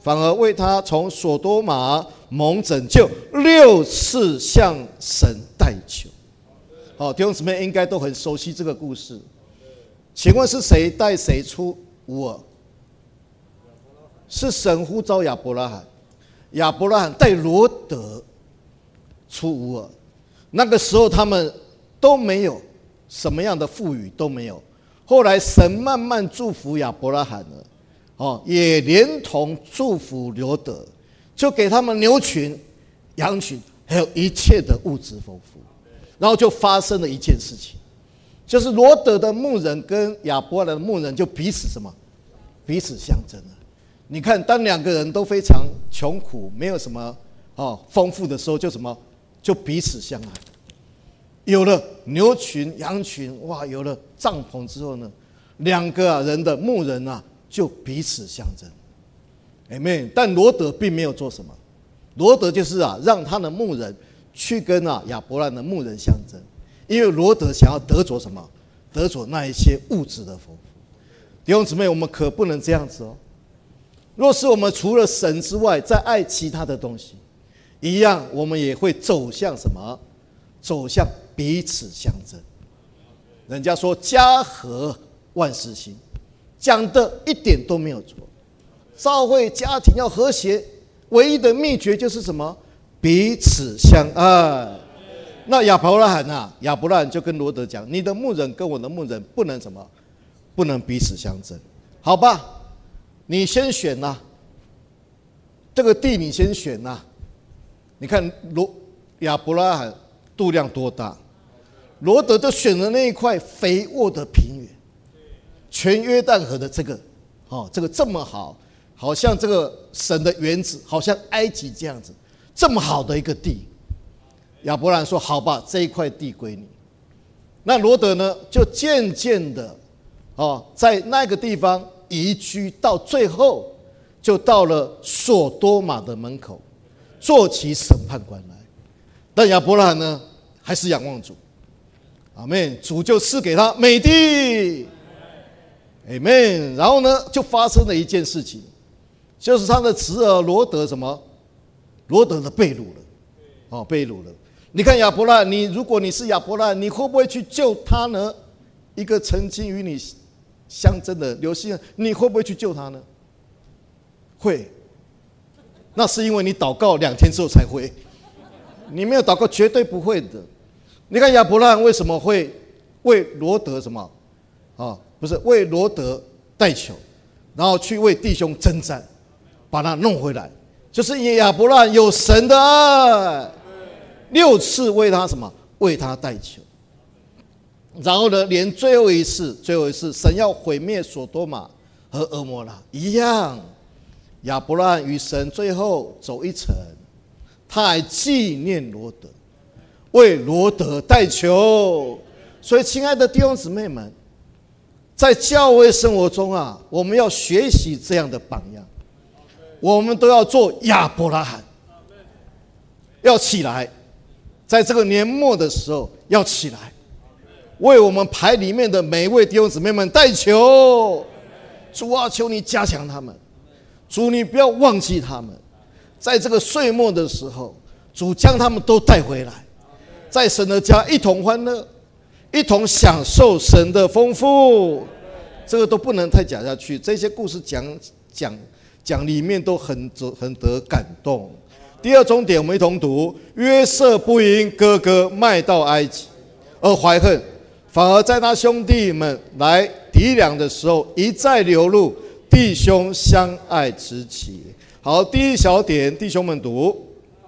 S2: 反而为他从所多玛蒙拯救，六次向神代求。好，弟兄姊妹应该都很熟悉这个故事。请问是谁带谁出乌尔？是神呼召亚伯拉罕，亚伯拉罕带罗得出乌尔。那个时候他们都没有什么样的富裕，都没有。后来神慢慢祝福亚伯拉罕了，哦，也连同祝福罗得，就给他们牛群、羊群，还有一切的物质丰富。然后就发生了一件事情，就是罗得的牧人跟亚伯拉罕的牧人就彼此什么？彼此相争了。你看，当两个人都非常穷苦，没有什么哦丰富的时候，就什么？就彼此相爱。有了牛群、羊群，哇，有了帐篷之后呢，两个、啊、人的牧人啊，就彼此相争。Amen。但罗得并没有做什么，罗得就是啊，让他的牧人去跟啊亚伯拉罕的牧人相争，因为罗得想要得着什么？得着那一些物质的丰富。弟兄姊妹，我们可不能这样子哦。若是我们除了神之外，再爱其他的东西，一样我们也会走向什么？走向彼此相争。人家说家和万事兴，讲的一点都没有错。教会家庭要和谐，唯一的秘诀就是什么？彼此相爱。那亚伯拉罕啊，亚伯拉罕就跟罗得讲：“你的牧人跟我的牧人不能什么？不能彼此相争，好吧？你先选呐、啊，这个地你先选呐、啊。你看罗亚伯拉罕度量多大，罗得就选了那一块肥沃的平原，全约旦河的这个，哦，这个这么好，好像这个神的园子，好像埃及这样子，这么好的一个地。亚伯拉罕说：“好吧，这一块地归你。”那罗得呢，就渐渐的，哦，在那个地方移居，到最后就到了所多玛的门口，做起审判官来。但亚伯拉罕呢，还是仰望主，阿们，主就赐给他美地，阿们。然后呢，就发生了一件事情，就是他的侄儿罗得什么？罗得的被掳了，哦，被掳了。你看亚伯拉罕，你如果你是亚伯拉罕，你会不会去救他呢？一个曾经与你相争的流西人，你会不会去救他呢？会，那是因为你祷告两天之后才会，你没有祷告绝对不会的。你看亚伯拉罕为什么会为罗得什么啊？不是为罗得代求，然后去为弟兄征战，把他弄回来，就是因为亚伯拉罕有神的爱。六次为他什么？为他代求。然后呢，连最后一次，最后一次，神要毁灭所多玛和蛾摩拉一样，亚伯拉罕与神最后走一程，他还纪念罗得，为罗得代求。所以，亲爱的弟兄姊妹们，在教会生活中啊，我们要学习这样的榜样，我们都要做亚伯拉罕，要起来。在这个年末的时候，要起来，为我们排里面的每一位弟兄姊妹们代求。主啊，求你加强他们，主你不要忘记他们。在这个岁末的时候，主将他们都带回来，在神的家一同欢乐，一同享受神的丰富。这个都不能太讲下去，这些故事讲讲讲里面都很很得感动。第二重点，我们一同读：约瑟不因哥哥卖到埃及而怀恨，反而在他兄弟们来抵粮的时候，一再流露弟兄相爱之情。好，第一小点，弟兄们读。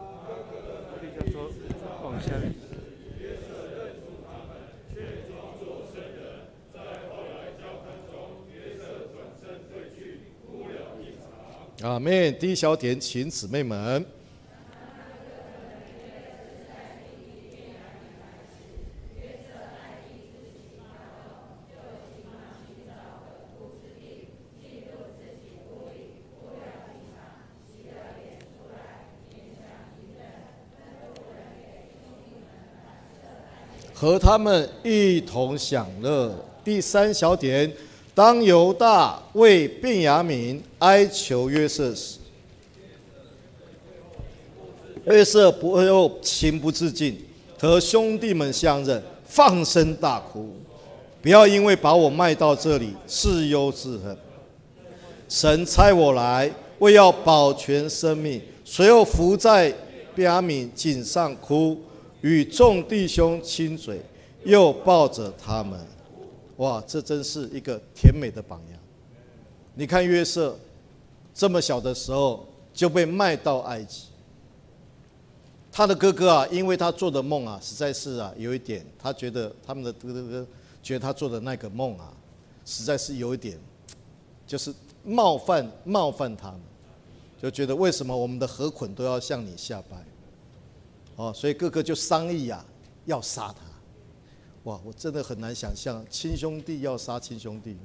S2: 阿们。第一小点，请姊妹们。和他们一同享乐。第三小点，当犹大为便雅悯哀求约瑟时， 约瑟不又情不自禁，和兄弟们相认，放声大哭。不要因为把我卖到这里自忧自恨。神差我来，为要保全生命。随后伏在便雅悯颈上哭，与众弟兄亲嘴，又抱着他们。哇，这真是一个甜美的榜样。你看约瑟这么小的时候就被卖到埃及，他的哥哥啊，因为他做的梦啊，实在是啊有一点，他觉得他们的哥哥觉得他做的那个梦啊，实在是有一点，就是冒犯冒犯他们，就觉得为什么我们的河捆都要向你下拜？哦，所以哥哥就商议啊，要杀他。哇，我真的很难想象亲兄弟要杀亲兄弟。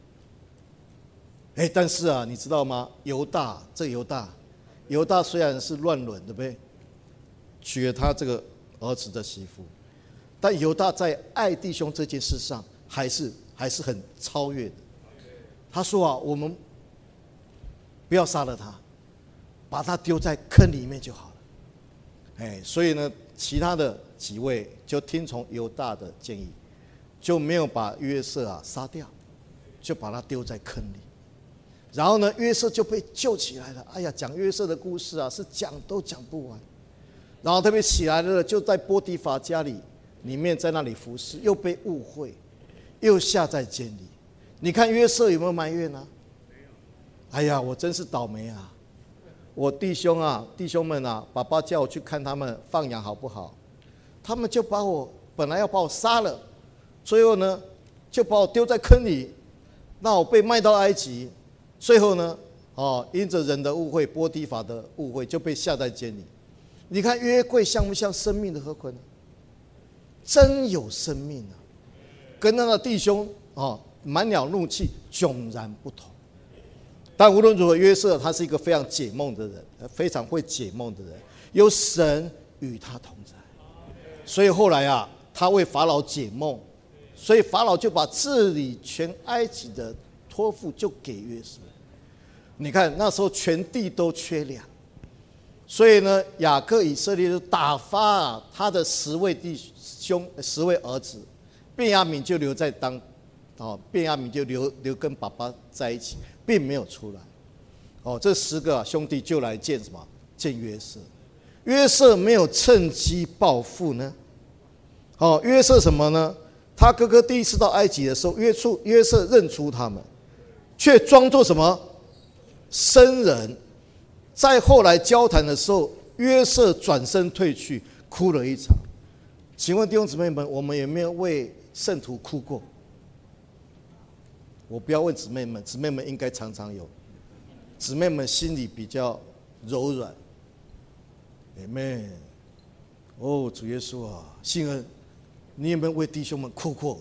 S2: 哎，但是啊，你知道吗？犹大，这个犹大，犹大虽然是乱伦，对不对？娶了他这个儿子的媳妇，但犹大在爱弟兄这件事上，还是还是很超越的。他说啊，我们不要杀了他，把他丢在坑里面就好了。哎，所以呢，其他的几位就听从犹大的建议，就没有把约瑟啊杀掉，就把他丢在坑里。然后呢，约瑟就被救起来了。哎呀，讲约瑟的故事啊，是讲都讲不完。然后他被起来了，就在波提乏家里里面，在那里服侍，又被误会，又下在监里。你看约瑟有没有埋怨呢、啊？哎呀，我真是倒霉啊！我弟兄啊，弟兄们啊，爸爸叫我去看他们放羊好不好？他们就把我本来要把我杀了，最后呢，就把我丢在坑里，让我被卖到埃及。最后呢，哦，因着人的误会，波提乏的误会，就被下在监里。你看约柜像不像生命的河捆？真有生命啊！跟那个弟兄哦，满了怒气，迥然不同。但无论如何，约瑟他是一个非常解梦的人，非常会解梦的人，有神与他同在。所以后来啊，他为法老解梦，所以法老就把治理全埃及的托付就给约瑟。你看那时候全地都缺粮。所以呢，雅各以色列就打发、啊、他的十位弟兄、十位儿子，便雅悯就留在当，哦，便雅悯就留留跟爸爸在一起，并没有出来。哦，这十个、啊、兄弟就来见什么？见约瑟。约瑟没有趁机报复呢。哦，约瑟什么呢？他哥哥第一次到埃及的时候，约出约瑟认出他们，却装作什么生人。在后来交谈的时候，约瑟转身退去，哭了一场。请问弟兄姊妹们，我们有没有为圣徒哭过？我不要问姊妹们，姊妹们应该常常有。姊妹们心里比较柔软。Amen。哦，主耶稣啊，信恩，你有没有为弟兄们哭过？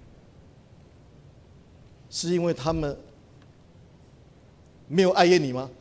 S2: 是因为他们没有爱厌你吗？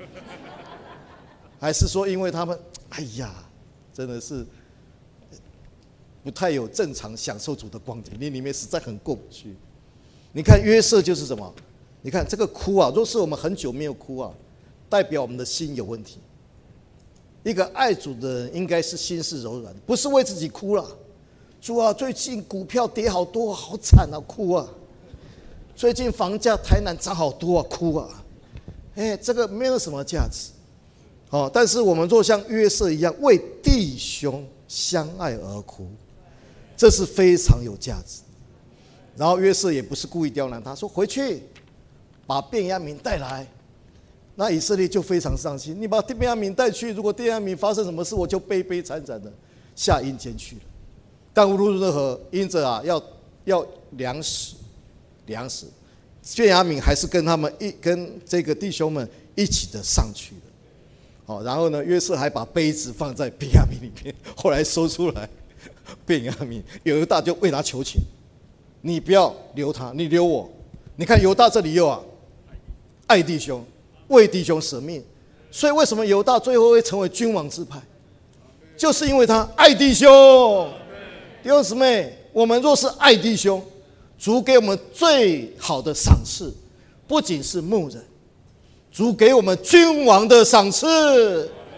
S2: 还是说因为他们，哎呀，真的是不太有正常享受主的光景，你里面实在很过不去。你看约瑟就是什么？你看这个哭啊，若是我们很久没有哭啊，代表我们的心有问题。一个爱主的人应该是心是柔软，不是为自己哭了。主啊，最近股票跌好多，好惨啊，哭啊！最近房价台南涨好多啊，哭啊！哎，这个没有什么价值。哦，但是我们若像约瑟一样为弟兄相爱而哭，这是非常有价值。然后约瑟也不是故意刁难他，说回去把便雅悯带来。那以色列就非常伤心，你把便雅悯带去，如果便雅悯发生什么事，我就悲悲惨惨的下阴间去了。但无论如何，因着啊要要粮食，粮食，便雅悯还是跟他们一跟这个弟兄们一起的上去了。哦，然后呢，约瑟还把杯子放在便雅悯里面，后来收出来，便雅悯犹大就为他求情，你不要留他，你留我。你看犹大这里又啊，爱弟兄，为弟兄舍命，所以为什么犹大最后会成为君王之派，就是因为他爱弟兄。弟兄姊妹，我们若是爱弟兄，主给我们最好的赏赐，不仅是牧人。主给我们君王的赏赐，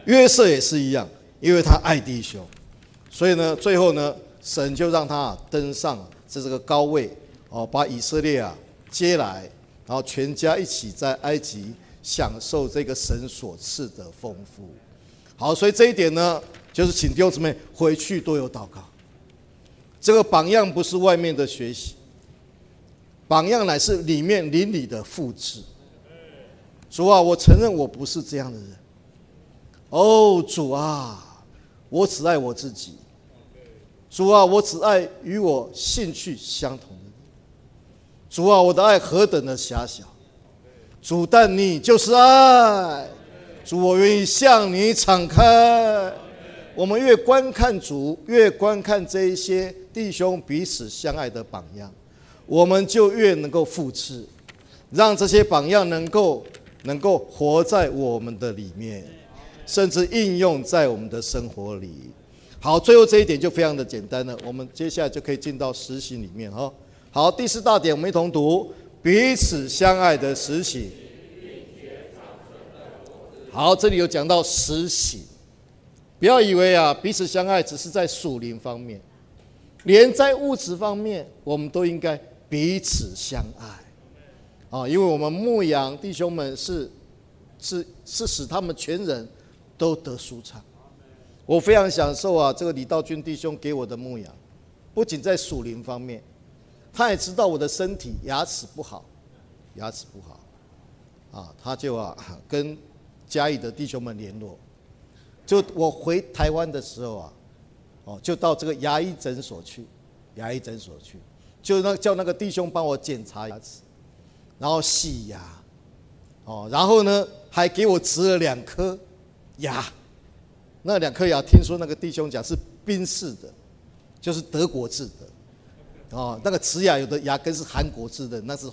S2: 约瑟也是一样，因为他爱弟兄，所以呢，最后呢，神就让他登上这这个高位，哦，把以色列啊接来，然后全家一起在埃及享受这个神所赐的丰富。好，所以这一点呢，就是请弟兄姊妹回去都有祷告。这个榜样不是外面的学习，榜样乃是里面邻里的复制。主啊，我承认我不是这样的人。哦，主啊，我只爱我自己。主啊，我只爱与我兴趣相同的人。主啊，我的爱何等的狭小。主，但你就是爱。主，我愿意向你敞开。我们越观看主，越观看这一些弟兄彼此相爱的榜样，我们就越能够复制，让这些榜样能够能够活在我们的里面，甚至应用在我们的生活里。好，最后这一点就非常的简单了，我们接下来就可以进到实行里面哈。好，第四大点我们一同读彼此相爱的实行。好，这里有讲到实行，不要以为啊彼此相爱只是在属灵方面，连在物质方面我们都应该彼此相爱啊，因为我们牧养弟兄们是是是使他们全人都得舒畅。我非常享受啊这个李道军弟兄给我的牧养，不仅在属灵方面，他也知道我的身体牙齿不好，牙齿不好啊，他就啊跟嘉义的弟兄们联络。就我回台湾的时候啊，哦，就到这个牙医诊所去，牙医诊所去，就那叫那个弟兄帮我检查牙齿，然后洗牙，哦，然后呢还给我植了两颗牙，那两颗牙听说那个弟兄讲是宾士的，就是德国制的，哦，那个植牙有的牙根是韩国制的，那是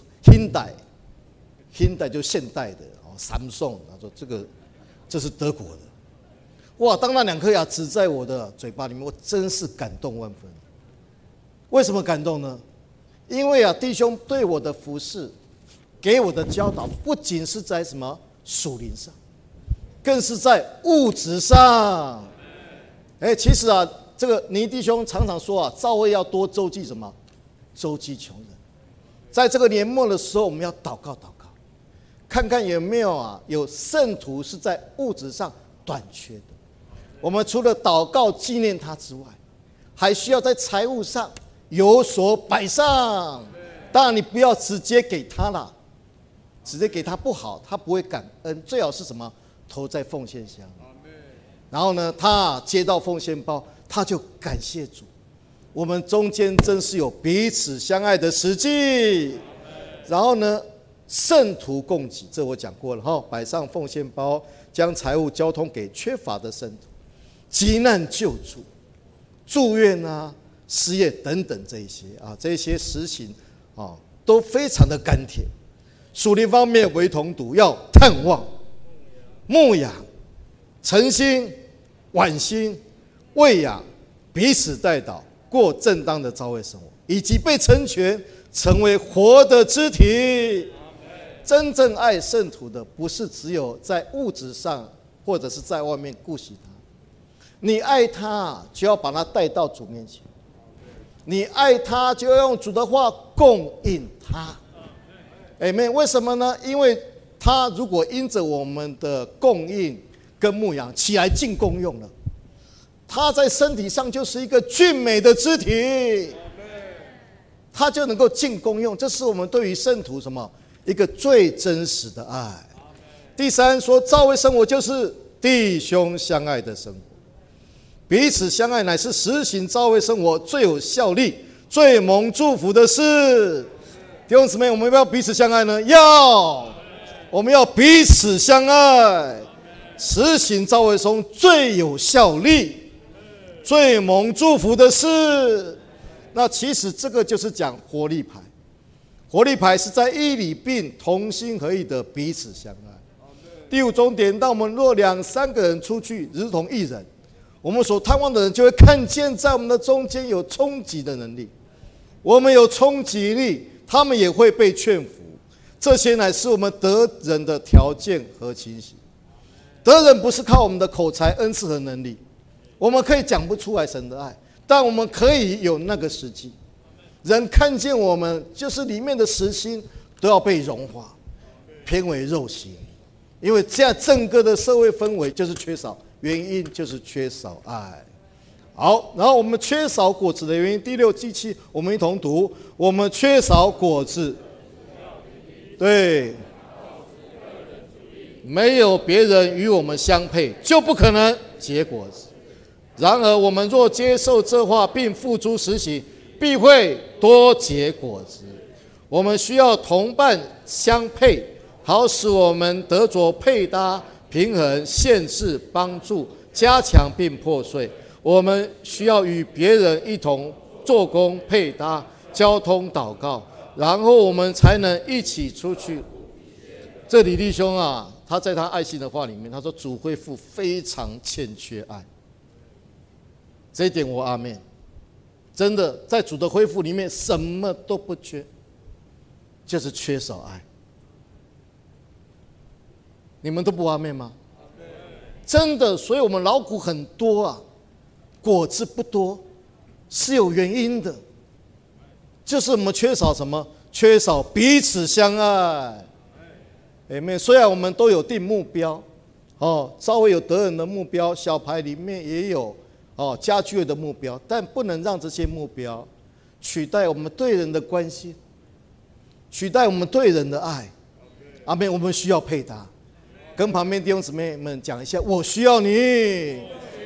S2: Hyundai，Hyundai 就现代的。Samsung， 他说这个这是德国的，哇！当那两颗牙植在我的嘴巴里面，我真是感动万分。为什么感动呢？因为啊，弟兄对我的服事，给我的教导，不仅是在什么属灵上，更是在物质上。哎，其实啊，这个倪弟兄常常说啊，教会要多周济什么？周济穷人。在这个年末的时候，我们要祷告祷告。看看有没有啊，有圣徒是在物质上短缺的。我们除了祷告纪念他之外，还需要在财务上有所摆上。当然，你不要直接给他啦，直接给他不好，他不会感恩。最好是什么？投在奉献箱。然后呢，他接到奉献包，他就感谢主。我们中间真是有彼此相爱的实际。然后呢？圣徒供给，这我讲过了哈，摆上奉献包，将财物交通给缺乏的圣徒，急难救助、住院啊、失业等等这一些啊，这些实行啊，都非常的甘甜。属灵方面为同读，要探望、牧养、诚心、惋心、喂养、彼此代祷，过正当的教会生活，以及被成全，成为活的肢体。真正爱圣徒的，不是只有在物质上，或者是在外面顾惜他。你爱他，就要把他带到主面前；你爱他，就要用主的话供应他。Amen。为什么呢？因为他如果因着我们的供应跟牧养起来尽功用了，他在身体上就是一个俊美的肢体，他就能够尽功用。这是我们对于圣徒什么？一个最真实的爱。第三说，教会生活就是弟兄相爱的生活，彼此相爱乃是实行教会生活最有效力、最蒙祝福的事。弟兄姊妹，我们要不要彼此相爱呢？要，我们要彼此相爱，实行教会中最有效力、最蒙祝福的事。那其实这个就是讲活力牌。活力牌是在一里并同心合意的彼此相爱。第五重点，当我们若两三个人出去，如同一人，我们所探望的人就会看见，在我们的中间有冲击的能力，我们有冲击力，他们也会被劝服。这些乃是我们得人的条件和情形。 得人不是靠我们的口才、恩赐和能力，我们可以讲不出来神的爱，但我们可以有那个时机。人看见我们，就是里面的实心都要被融化，偏为肉形。因为这样整个的社会氛围就是缺少，原因就是缺少爱。好，然后我们缺少果子的原因，第六、第七，我们一同读。我们缺少果子，对，没有别人与我们相配，就不可能结果子。然而，我们若接受这话，并付诸实行，必会多结果子。我们需要同伴相配，好使我们得着配搭、平衡、限制、帮助、加强并破碎。我们需要与别人一同做工、配搭、交通、祷告，然后我们才能一起出去。这李弟兄啊，他在他爱心的话里面，他说主恢复非常欠缺爱，这一点我阿们。真的，在主的恢复里面，什么都不缺，就是缺少爱。你们都不阿们吗？真的，所以我们劳苦很多啊，果子不多，是有原因的，就是我们缺少什么？缺少彼此相爱。阿们。虽然我们都有定目标，哦，稍微有得人的目标，小牌里面也有哦家聚会的目标，但不能让这些目标取代我们对人的关心，取代我们对人的爱。阿们。我们需要配搭。跟旁边弟兄姊妹们讲一下，我需要你。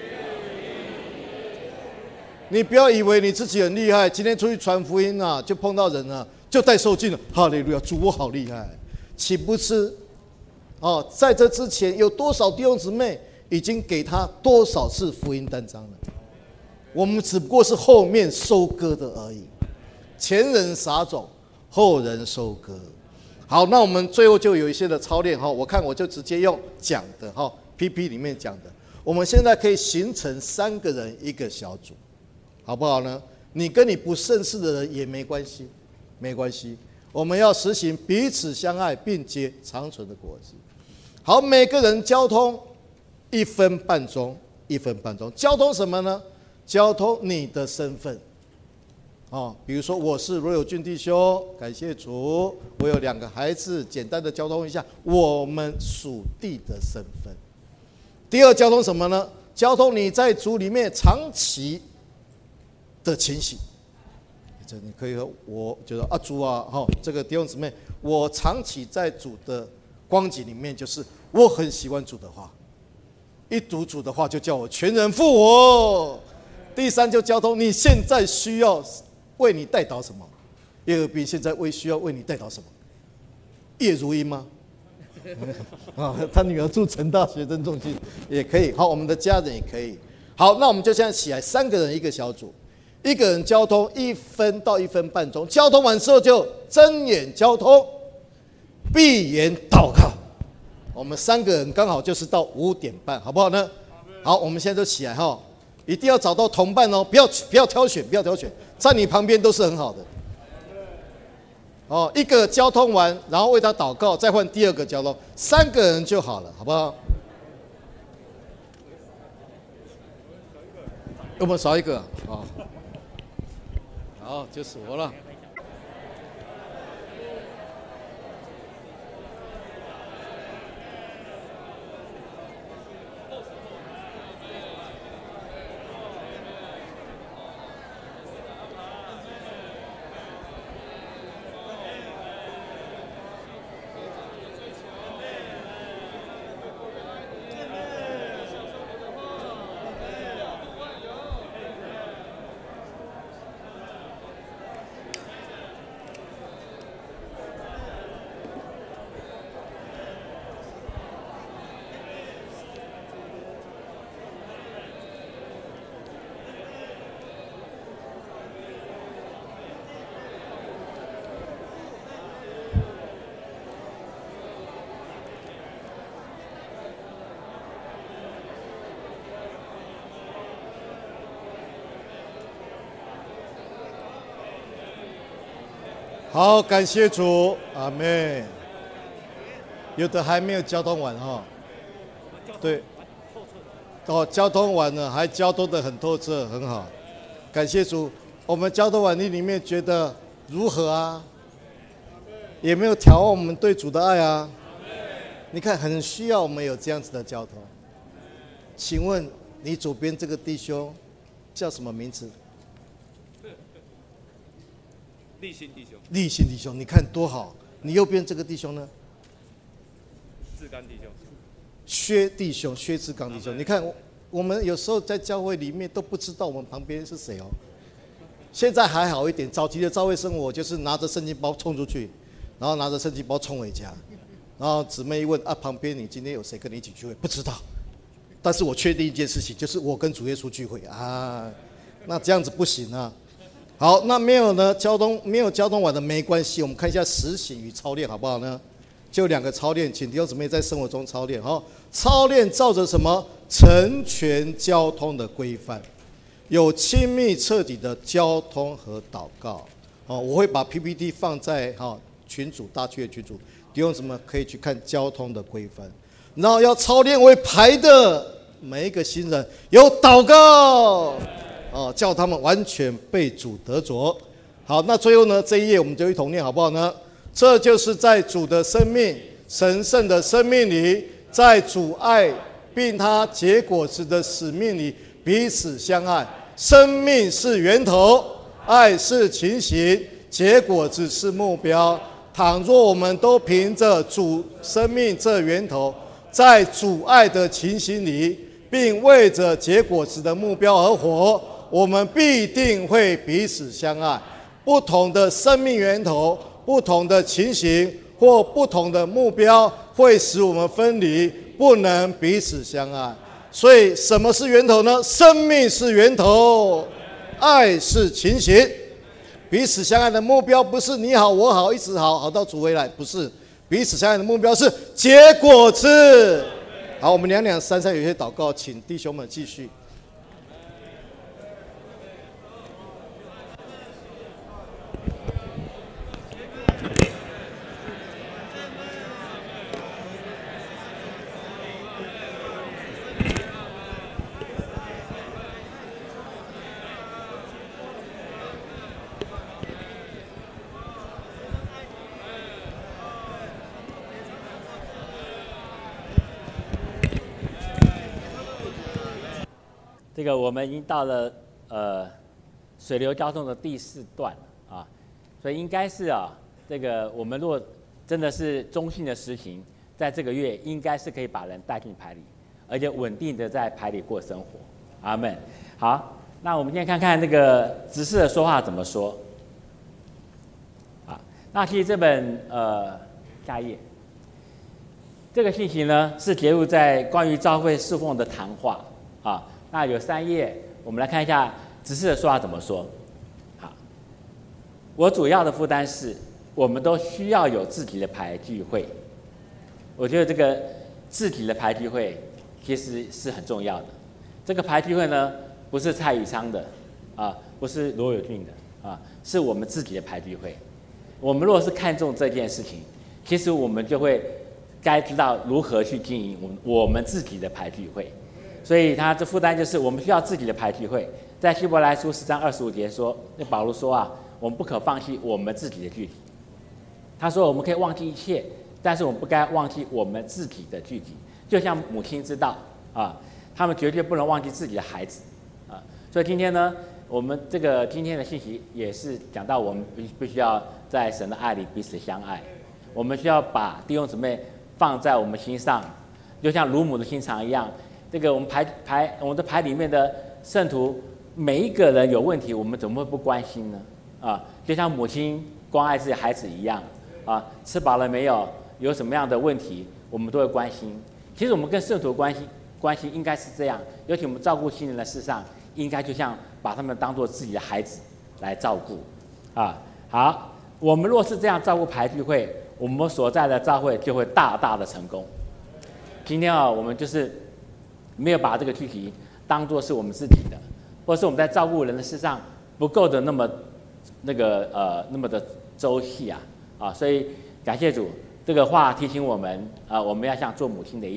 S2: 你不要以为你自己很厉害，今天出去传福音啊，就碰到人啊，就带受尽了。哈利路亚，主我好厉害，岂不是？哦，在这之前有多少弟兄姊妹已经给他多少次福音单张了？我们只不过是后面收割的而已，前人撒种，后人收割。好，那我们最后就有一些的操练哈，我看我就直接用讲的哈 ，P P 里面讲的，我们现在可以形成三个人一个小组，好不好呢？你跟你不认识的人也没关系，没关系，我们要实行彼此相爱，并结长存的果子。好，每个人交通一分半钟，一分半钟，交通什么呢？交通你的身份。哦，比如说我是罗友俊弟兄，感谢主，我有两个孩子，简单的交通一下我们属地的身份。第二，交通什么呢？交通你在主里面长期的情形。这你可以和我觉得啊，主啊，哈、哦，这个弟兄姊妹，我长期在主的光景里面，就是我很喜欢主的话，一读主的话就叫我全人复活。第三，就交通你现在需要为你代祷什么？耶和华现在为需要为你代祷什么？叶如英吗？啊，他女儿住成大学生中心也可以。好，我们的家人也可以。好，那我们就现在起来，三个人一个小组，一个人交通一分到一分半钟，交通完之后就睁眼交通，闭眼祷告。我们三个人刚好就是到五点半，好不好呢？好，我们现在就起来哈。一定要找到同伴哦，不要不要挑选，不要挑选，在你旁边都是很好的。哦，一个交通完，然后为他祷告，再换第二个交通，三个人就好了，好不好？我们少一个，好，好，就是我了。好，感谢主，阿们。有的还没有交通完哈、哦。 对，哦，交通完了还交通的很透彻，很好，感谢主。我们交通完你里面觉得如何啊？有没有调我们对主的爱啊？你看，很需要我们有这样子的交通。请问你左边这个弟兄叫什么名字？
S4: 立新弟兄，
S2: 立新弟兄，你看多好。你右边这个弟兄呢？
S4: 志刚弟兄，
S2: 薛弟兄，薛志刚弟兄。你看，我们有时候在教会里面都不知道我们旁边是谁哦。现在还好一点，早期的教会生活就是拿着圣经包冲出去，然后拿着圣经包冲回家，然后姊妹一问啊，旁边你今天有谁跟你一起聚会？不知道。但是我确定一件事情，就是我跟主耶稣聚会啊，那这样子不行啊。好，那没有呢，交通没有交通完的没关系，我们看一下实行与操练好不好呢？就两个操练，请弟兄姊妹在生活中操练哈。操练照着什么？成全交通的规范，有亲密彻底的交通和祷告。哦，我会把 P P T 放在哈群组大区的群组，弟兄姊妹可以去看交通的规范。然后要操练为排的每一个新人有祷告，哦，叫他们完全被主得着。好，那最后呢，这一页我们就一同念好不好呢？这就是在主的生命、神圣的生命里，在主爱并他结果子的使命里彼此相爱。生命是源头，爱是情形，结果子是目标。倘若我们都凭着主生命这源头，在主爱的情形里，并为着结果子的目标而活，我们必定会彼此相爱。不同的生命源头、不同的情形或不同的目标，会使我们分离，不能彼此相爱。所以，什么是源头呢？生命是源头，爱是情形。彼此相爱的目标不是你好我好一直好好到主回来，不是。彼此相爱的目标是结果子。好，我们两两三三有些祷告，请弟兄们继续。
S5: 这个我们已经到了呃水流交通的第四段啊，所以应该是啊，这个我们如果真的是中性的实行，在这个月应该是可以把人带进牌里，而且稳定的在牌里过生活。阿们。好，那我们今天看看这个执事的说话怎么说。啊，那其实这本呃下一页，这个信息呢是节录在关于教会侍奉的谈话啊。那有三页，我们来看一下执事的说话怎么说。好，我主要的负担是，我们都需要有自己的牌聚会。我觉得这个自己的牌聚会其实是很重要的。这个牌聚会呢，不是蔡宇昌的啊，不是罗友俊的啊，是我们自己的牌聚会。我们如果是看重这件事情，其实我们就会该知道如何去经营我们我们自己的牌聚会。所以他这负担就是我们需要自己的牌聚会。在希伯来书十章二十五节说，那保罗说啊，我们不可放弃我们自己的聚集。他说我们可以忘记一切，但是我们不该忘记我们自己的聚集。就像母亲知道啊，他们绝对不能忘记自己的孩子啊。所以今天呢，我们这个今天的信息也是讲到我们必必须要在神的爱里彼此相爱。我们需要把弟兄姊妹放在我们心上，就像乳母的心肠一样。这个我们牌牌我们的牌里面的圣徒，每一个人有问题，我们怎么会不关心呢？啊，就像母亲关爱自己孩子一样，啊，吃饱了没有？有什么样的问题，我们都会关心。其实我们跟圣徒的关系关系应该是这样，尤其我们照顾新人的事上，应该就像把他们当作自己的孩子来照顾。啊，好，我们若是这样照顾牌聚会，我们所在的教会就会大大的成功。今天啊，我们就是没有把这个聚集当作是我们自己的，或者是我们在照顾人的事上不够的那么那个呃那么的周细啊啊，所以感谢主，这个话提醒我们啊、呃，我们要像做母亲的一样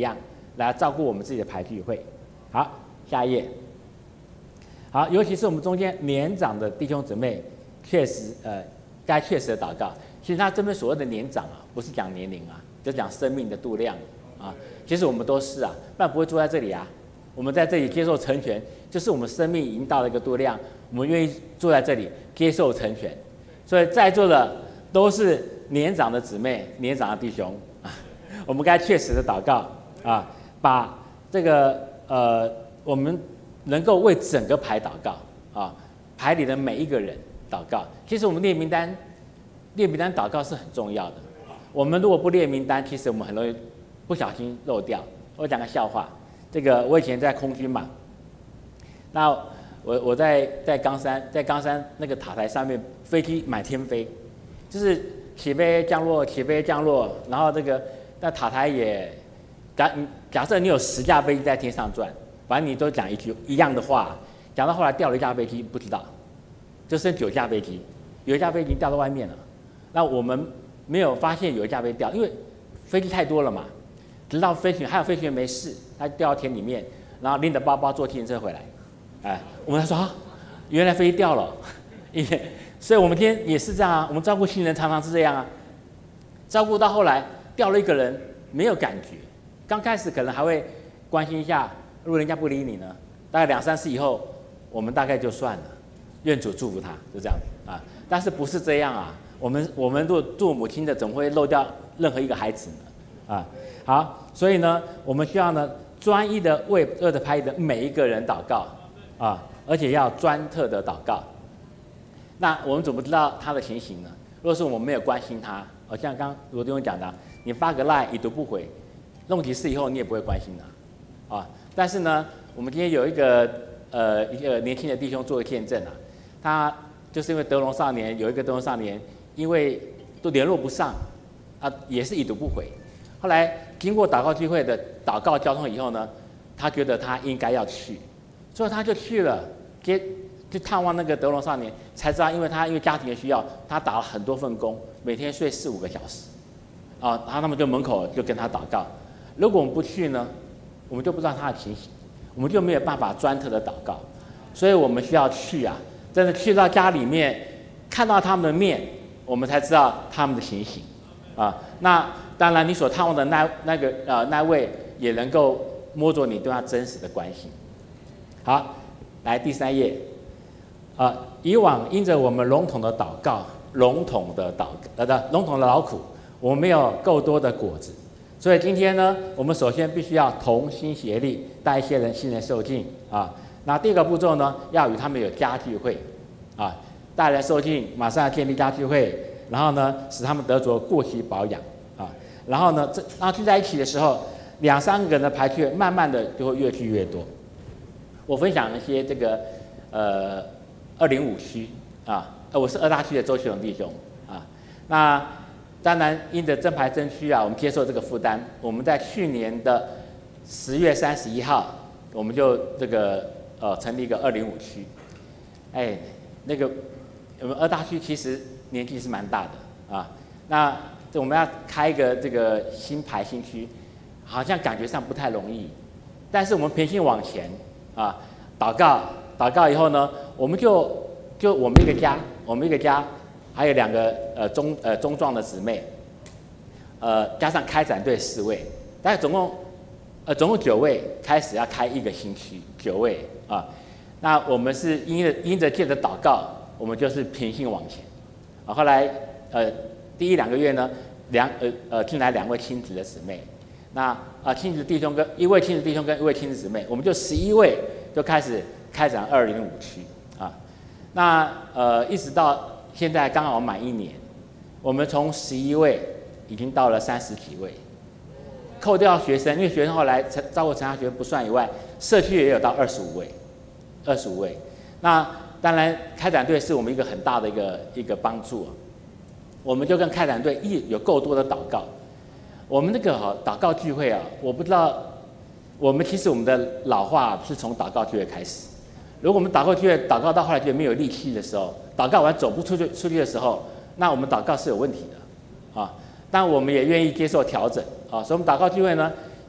S5: 来照顾我们自己的排聚会。好，下一页。好，尤其是我们中间年长的弟兄姊妹，确实呃该确实的祷告。其实他这边所谓的年长啊，不是讲年龄啊，就讲生命的度量啊。其实我们都是啊，不然不会坐在这里啊。我们在这里接受成全，就是我们生命已经到了一个度量，我们愿意坐在这里接受成全。所以在座的都是年长的姊妹、年长的弟兄啊，我们该确实的祷告啊，把这个呃，我们能够为整个排祷告啊，排里的每一个人祷告。其实我们列名单，列名单祷告是很重要的。我们如果不列名单，其实我们很容易不小心漏掉。我讲个笑话。这个我以前在空军嘛，那我我在在冈山，在冈山那个塔台上面，飞机满天飞，就是起飞降落起飞降落，然后这个那塔台也假假设你有十架飞机在天上转，反正你都讲一句一样的话，讲到后来掉了一架飞机不知道，就剩九架飞机，有一架飞机掉到外面了，那我们没有发现有一架飞机掉，因为飞机太多了嘛。直到飞行还有飞行员没事，他掉到田里面，然后拎着包包坐计程车回来，哎，我们才说啊，原来飞机掉了，所以我们今天也是这样啊，我们照顾新人常常是这样啊，照顾到后来掉了一个人没有感觉，刚开始可能还会关心一下，如果人家不理你呢，大概两三次以后，我们大概就算了，愿主祝福他，就这样啊，但是不是这样啊？我们我们做做母亲的，怎么会漏掉任何一个孩子呢？啊？好，所以呢，我们需要呢专一的为二的拍的每一个人祷告啊，而且要专特的祷告。那我们怎么知道他的情形呢？如果是我们没有关心他，好像刚罗弟兄讲的，你发个赖已读不回，弄几次以后你也不会关心他啊。但是呢，我们今天有一个呃一个年轻的弟兄做个见证啊，他就是因为德隆少年有一个德隆少年，因为都联络不上啊，也是已读不回。后来经过祷告聚会的祷告交通以后呢，他觉得他应该要去，所以他就去了，接去探望那个德隆少年，才知道，因为他因为家庭的需要，他打了很多份工，每天睡四五个小时，啊，然后他们就门口就跟他祷告。如果我们不去呢，我们就不知道他的情形，我们就没有办法专特的祷告，所以我们需要去啊，真的去到家里面，看到他们的面，我们才知道他们的情形，啊，那。当然，你所探望的那那个呃那位也能够摸着你对他真实的关心。好，来第三页，呃，以往因着我们笼统的祷告、笼统的祷呃的笼统的劳苦，我们没有够多的果子，所以今天呢，我们首先必须要同心协力，带一些人新人受浸啊。那第二个步骤呢，要与他们有家聚会啊，带人受浸，马上要建立家聚会，然后呢，使他们得着过期保养。然后呢，这然后聚在一起的时候，两三个人的排聚，慢慢的就会越聚越多。我分享一些这个呃二零五区啊，呃我是二大区的周启荣弟兄啊。那当然因着增排增区啊，我们接受这个负担。我们在去年的十月三十一号，我们就这个呃成立一个二零五区。哎，那个我们二大区其实年纪是蛮大的啊。那我们要开一个这个新排新区，好像感觉上不太容易，但是我们平心往前啊，祷告，祷告以后呢，我们就就我们一个家，我们一个家，还有两个呃中呃中壮的姊妹，呃加上开展队四位，大概总共呃总共九位，开始要开一个新区，九位啊，那我们是因着因着借着祷告，我们就是平心往前，啊，后来呃。第一两个月呢，两呃呃进来两位亲子的姊妹，那啊、呃、亲子弟兄跟一位亲子弟兄跟一位亲子姊妹，我们就十一位就开始开展二零五区啊，那呃一直到现在刚好满一年，我们从十一位已经到了三十几位，扣掉学生，因为学生后来照顾成家学生不算以外，社区也有到二十五位，二十五位，那当然开展队是我们一个很大的一个一个帮助、啊。我们就跟开展队一有够多的祷告，我们那个哈祷告聚会啊，我不知道，我们其实我们的老化是从祷告聚会开始。如果我们祷告聚会祷告到后来觉得没有力气的时候，祷告完走不出去出去的时候，那我们祷告是有问题的啊。但我们也愿意接受调整啊，所以我们祷告聚会呢，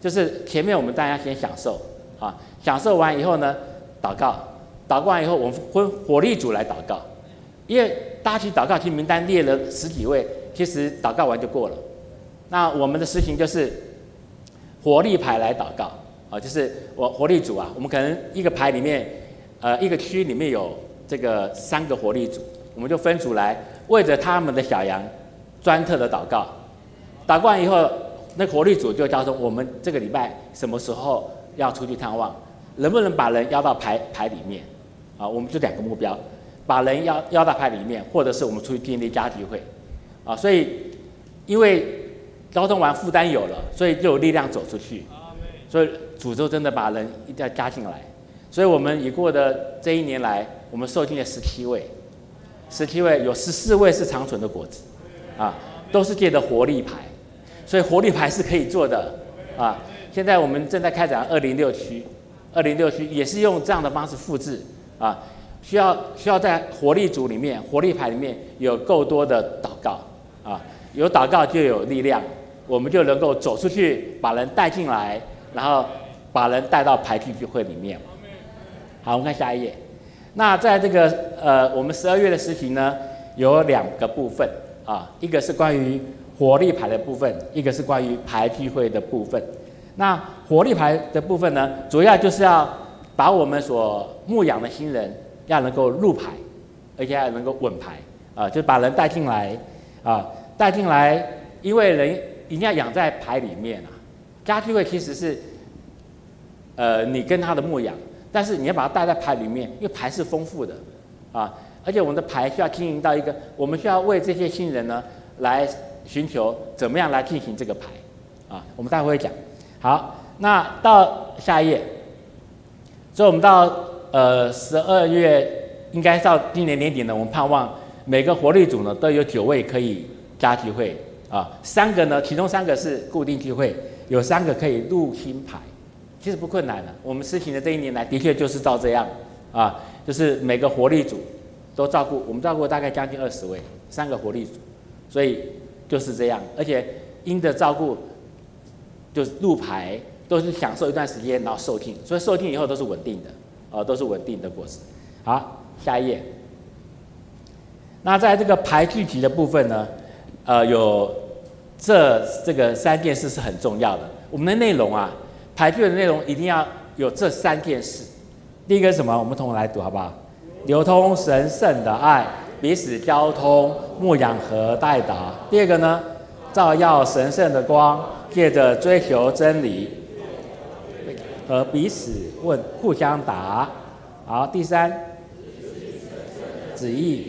S5: 就是前面我们大家先享受啊，享受完以后呢，祷告，祷告完以后，我们分火力组来祷告，因为大家去祷告，其实名单列了十几位，其实祷告完就过了。那我们的实行就是火力排来祷告啊，就是我火力组啊，我们可能一个排里面，呃，一个区里面有这个三个火力组，我们就分组来为着他们的小羊专特的祷告。祷告完以后，那火力组就交通我们这个礼拜什么时候要出去探望，能不能把人邀到排排里面啊？我们就两个目标，把人邀邀到排里面，或者是我们出去建立家聚会啊。所以因为交通完负担有了，所以就有力量走出去。所以主就真的把人一定要加进来。所以我们已过的这一年来，我们受尽了十七位，十七位有十四位是长存的果子，啊，都是借的活力牌。所以活力牌是可以做的啊。现在我们正在开展二零六区，二零六区也是用这样的方式复制啊。需要需要在活力组里面、活力牌里面有够多的祷告啊，有祷告就有力量。我们就能够走出去，把人带进来，然后把人带到排聚聚会里面。好，我们看下一页。那在这个呃，我们十二月的实行呢，有两个部分啊，一个是关于活力牌的部分，一个是关于排聚会的部分。那活力牌的部分呢，主要就是要把我们所牧养的新人要能够入排，而且要能够稳排啊，就把人带进来啊，带进来，因为人一定要养在排里面啊。家聚会其实是，呃，你跟他的牧养，但是你要把他带在排里面，因为排是丰富的啊，而且我们的排需要经营到一个，我们需要为这些新人呢来寻求怎么样来进行这个排啊，我们待会会讲。好，那到下一页，所以我们到呃十二月，应该到今年年底呢，我们盼望每个活力组呢都有九位可以家聚会。啊，三个呢，其中三个是固定聚会，有三个可以入新排，其实不困难的。我们施行的这一年来，的确就是照这样啊，就是每个活力组都照顾，我们照顾大概将近二十位，三个活力组，所以就是这样，而且因着照顾，就是入排都是享受一段时间，然后受尽，所以受尽以后都是稳定的，啊，都是稳定的果实。好，下一页。那在这个排聚集的部分呢，呃，有。这这个三件事是很重要的。我们的内容啊，排聚的内容一定要有这三件事。第一个是什么？我们同我来读好不好？流通神圣的爱，彼此交通，牧养和代祷。第二个呢，照耀神圣的光，借着追求真理和彼此问，互相答。好，第三，旨意。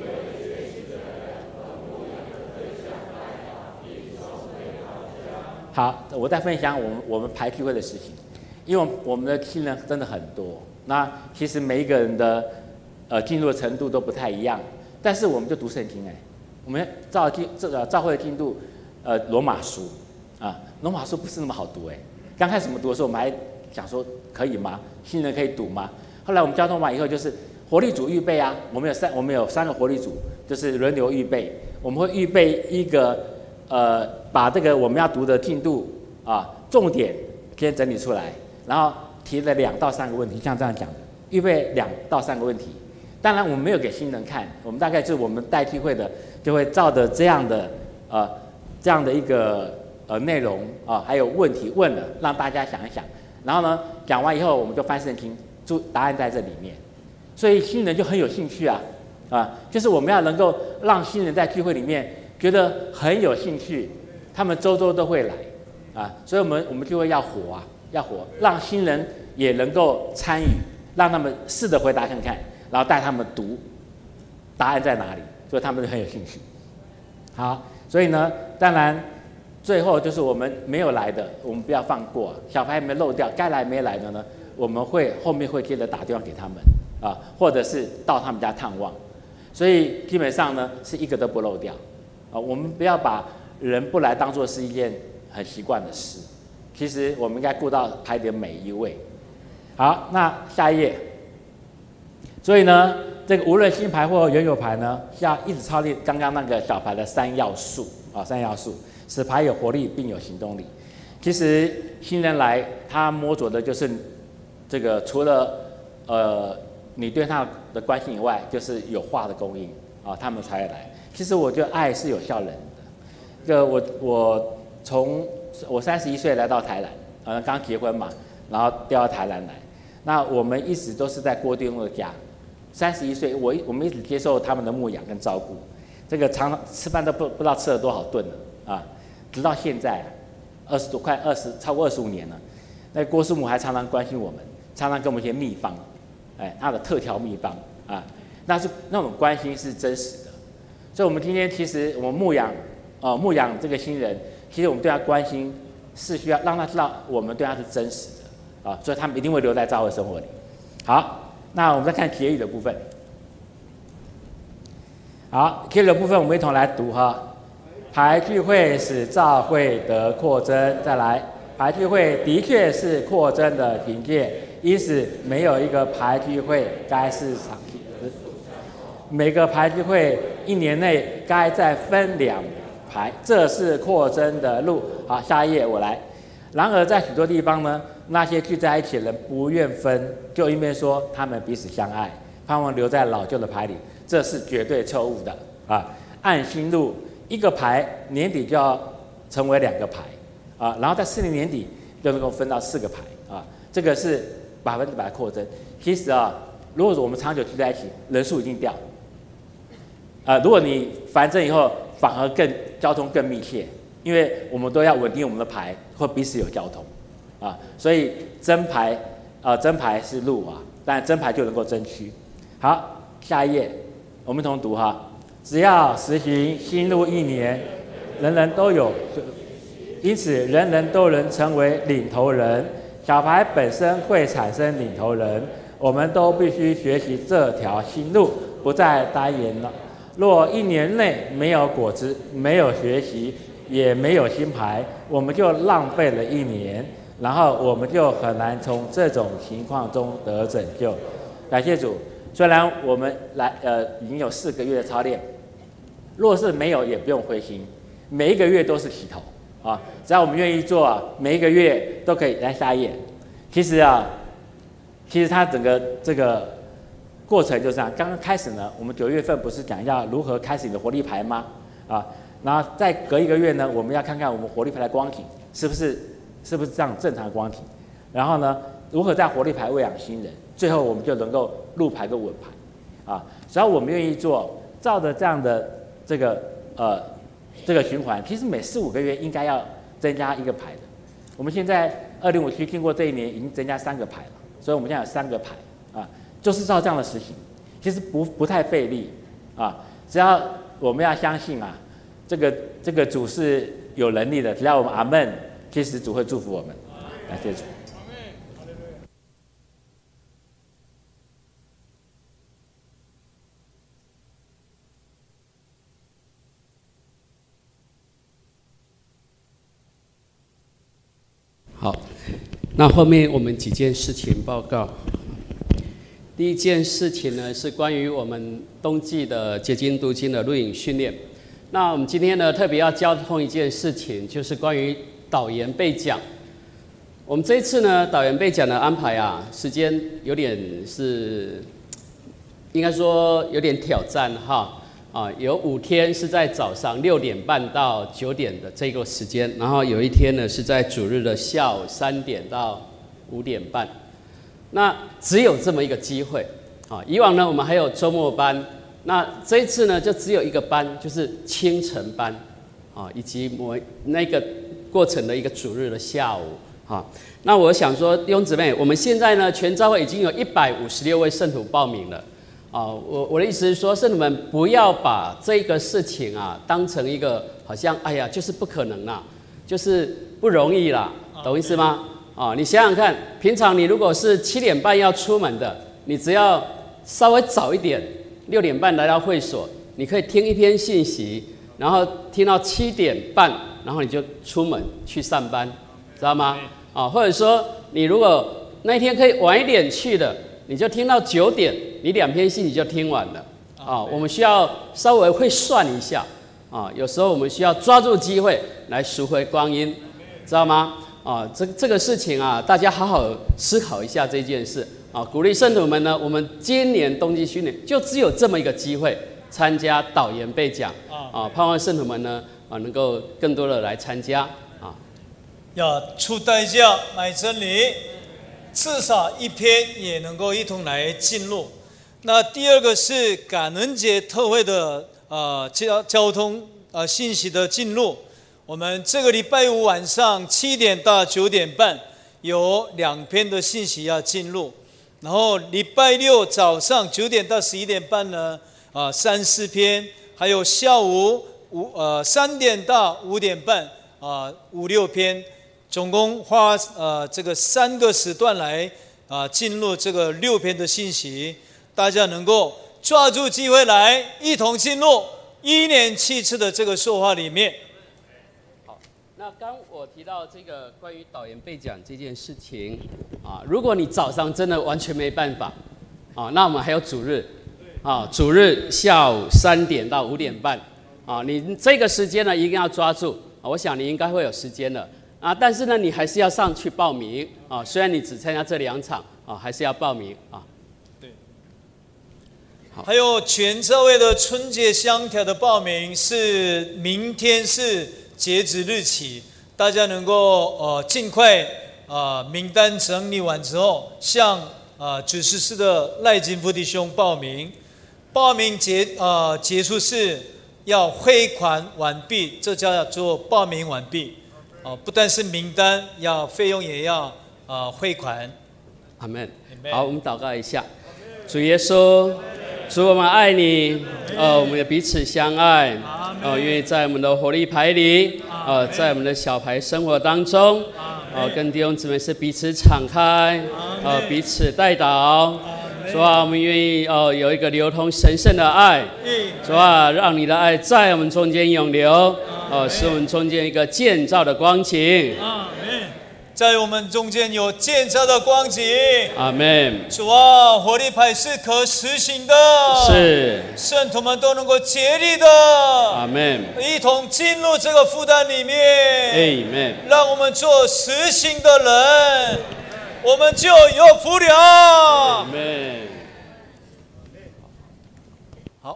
S5: 好，我再分享我们我们排聚会的事情，因为我们的新人真的很多，那其实每一个人的呃进入的程度都不太一样，但是我们就读圣经哎，我们照进这个照会的进度，呃罗马书啊，罗马书不是那么好读哎，刚开始我们读的时候，我们还想说可以吗？新人可以读吗？后来我们交通完以后，就是活力组预备啊，我们有三我们有三个活力组，就是轮流预备，我们会预备一个。呃，把这个我们要读的进度啊，重点先整理出来，然后提了两到三个问题，像这样讲的，预备两到三个问题。当然，我们没有给新人看，我们大概就是我们带聚会的，就会照着这样的呃这样的一个呃内容啊，还有问题问了，让大家想一想。然后呢，讲完以后，我们就翻圣经，注答案在这里面，所以新人就很有兴趣啊啊，就是我们要能够让新人在聚会里面。觉得很有兴趣，他们周周都会来，啊，所以我们我们就会要活啊，要活，让新人也能够参与，让他们试着回答看看，然后带他们读，答案在哪里，所以他们就很有兴趣。好，所以呢，当然最后就是我们没有来的，我们不要放过，小孩没漏掉，该来没来的呢，我们会后面会接着打电话给他们啊，或者是到他们家探望，所以基本上呢是一个都不漏掉。啊，我们不要把人不来当作是一件很习惯的事，其实我们应该顾到排的每一位。好，那下一页。所以呢，这个无论新牌或原有牌呢，要一直操练刚刚那个小牌的三要素啊，三要素，使牌有活力并有行动力。 其实新人来，他摸着的就是这个除了呃你对他的关心以外，就是有话的供应啊，他们才会来。其实我觉得爱是有效人的。这个我我从我三十一岁来到台南，呃刚结婚嘛，然后调到台南来。那我们一直都是在郭弟兄的家。三十一岁，我我们一直接受他们的牧养跟照顾。这个常常吃饭都不不知道吃了多少顿了啊，直到现在、啊。二十多快二十超过二十五年了，那郭师母还常常关心我们，常常给我们一些秘方，哎，她的特调秘方啊，那是那种关心是真实的。所以，我们今天其实我们牧养，呃，牧养这个新人，其实我们对他关心是需要让他知道我们对他是真实的啊，所以他们一定会留在教会生活里。好，那我们再看结语的部分。好，结语的部分我们一同来读哈。排聚会使教会得扩增，再来，排聚会的确是扩增的凭借，因此没有一个排聚会该是长期的。每个排聚会一年内该再分两排，这是扩增的路。好，下一页我来。然而在许多地方呢，那些聚在一起的人不愿分，就一面说他们彼此相爱，盼望留在老旧的排里，这是绝对错误的啊！按新路。一个排年底就要成为两个排啊，然后在四年年底就能够分到四个排啊，这个是百分之百的扩增。其实啊，如果我们长久聚在一起，人数一定掉。啊，如果你繁增以后，反而更交通更密切，因为我们都要稳定我们的排，或彼此有交通啊，所以增排啊，增排是路啊，但增排就能够增区。好，下一页我们一同读哈。只要实行新路一年，人人都有，因此人人都能成为领头人。小排本身会产生领头人，我们都必须学习这条新路，不再单言了。若一年内没有果子，没有学习，也没有新排，我们就浪费了一年，然后我们就很难从这种情况中得拯救。感谢主。虽然我们来呃已经有四个月的操练，若是没有也不用灰心，每一个月都是起头啊！只要我们愿意做啊，每一个月都可以来下一页。其实啊，其实它整个这个过程就是这样。刚刚开始呢，我们九月份不是讲要如何开始你的活力牌吗？啊，然后再隔一个月呢，我们要看看我们活力牌的光景是不是是不是这样正常的光景，然后呢，如何在活力牌喂养新人。最后我们就能够入牌跟稳牌，啊，只要我们愿意做，照着这样的这个呃这个循环，其实每四五个月应该要增加一个牌的。我们现在二零五区经过这一年已经增加三个牌了，所以我们现在有三个牌啊，就是照这样的实行，其实不不太费力啊，只要我们要相信啊，这个这个主是有能力的，只要我们阿们，其实主会祝福我们，感谢主。
S6: 好，那后面我们几件事情报告。第一件事情呢，是关于我们冬季的结晶读经的录影训练。那我们今天呢，特别要交通一件事情，就是关于导言备讲。我们这一次呢，导言备讲的安排啊，时间有点是，应该说有点挑战哈。啊，有五天是在早上六点半到九点的这个时间，然后有一天呢是在主日的下午三点到五点半。那只有这么一个机会啊！以往呢我们还有周末班，那这一次呢就只有一个班，就是清晨班啊，以及某那个过程的一个主日的下午啊。那我想说弟兄姊妹，我们现在呢全教会已经有一百五十六位圣徒报名了。啊，我我的意思是说，圣徒们不要把这个事情啊当成一个好像哎呀就是不可能啦，就是不容易啦，懂意思吗？啊，你想想看，平常你如果是七点半要出门的，你只要稍微早一点，六点半来到会所，你可以听一篇信息，然后听到七点半，然后你就出门去上班，知道吗？啊，或者说你如果那一天可以晚一点去的，你就听到九点。你两篇信息就听完了啊！我们需要稍微会算一下啊，有时候我们需要抓住机会来赎回光阴，知道吗？ 啊，这这个事情啊，大家好好思考一下这件事啊。鼓励圣徒们呢，我们今年冬季训练就只有这么一个机会参加导研备讲啊，盼望圣徒们呢啊能够更多的来参加啊。
S7: 要出代价买真理，至少一篇也能够一同来进入。那第二个是感恩节特会的呃交交通呃信息的进入。我们这个礼拜五晚上七点到九点半有两篇的信息要进入，然后礼拜六早上九点到十一点半呢，啊、呃、三四篇，还有下午五呃三点到五点半啊、呃、五六篇，总共花呃这个三个时段来啊、呃、进入这个六篇的信息，大家能够抓住机会来一同进入一年七次的这个说话里面。
S6: 那刚我提到这个关于导研备讲这件事情啊，如果你早上真的完全没办法啊，那我们还有主日啊，主日下午三点到五点半啊，你这个时间呢一定要抓住啊，我想你应该会有时间的啊，但是呢你还是要上去报名啊，虽然你只参加这两场啊，还是要报名啊。
S7: 对。还有全教会的春节香条的报名是明天是截止日期，大家能够呃尽快呃名单整理完之后，向呃主持室的赖金福弟兄报名。报名结呃结束是要汇款完毕，这叫做报名完毕。哦、呃，不但是名单要费用也要呃汇款。
S6: 阿门。好，我们祷告一下。主耶稣，主我们爱你，呃，我们也彼此相爱。呃，愿意在我们的活力牌里，呃，在我们的小牌生活当中，呃，跟弟兄姊妹是彼此敞开，呃，彼此代祷。主啊，我们愿意呃有一个流通神圣的爱。主啊，让你的爱在我们中间涌流，呃，使我们中间一个建造的光景。
S7: 在我们中间有建造的光景。
S6: 阿们。
S7: 主啊，活力牌是可实行的，
S6: 是
S7: 圣徒们都能够竭力的。
S6: 阿们。
S7: 一同进入这个负担里面。
S6: 阿们。
S7: 让我们做实行的人，我们就有福了。
S6: 阿们。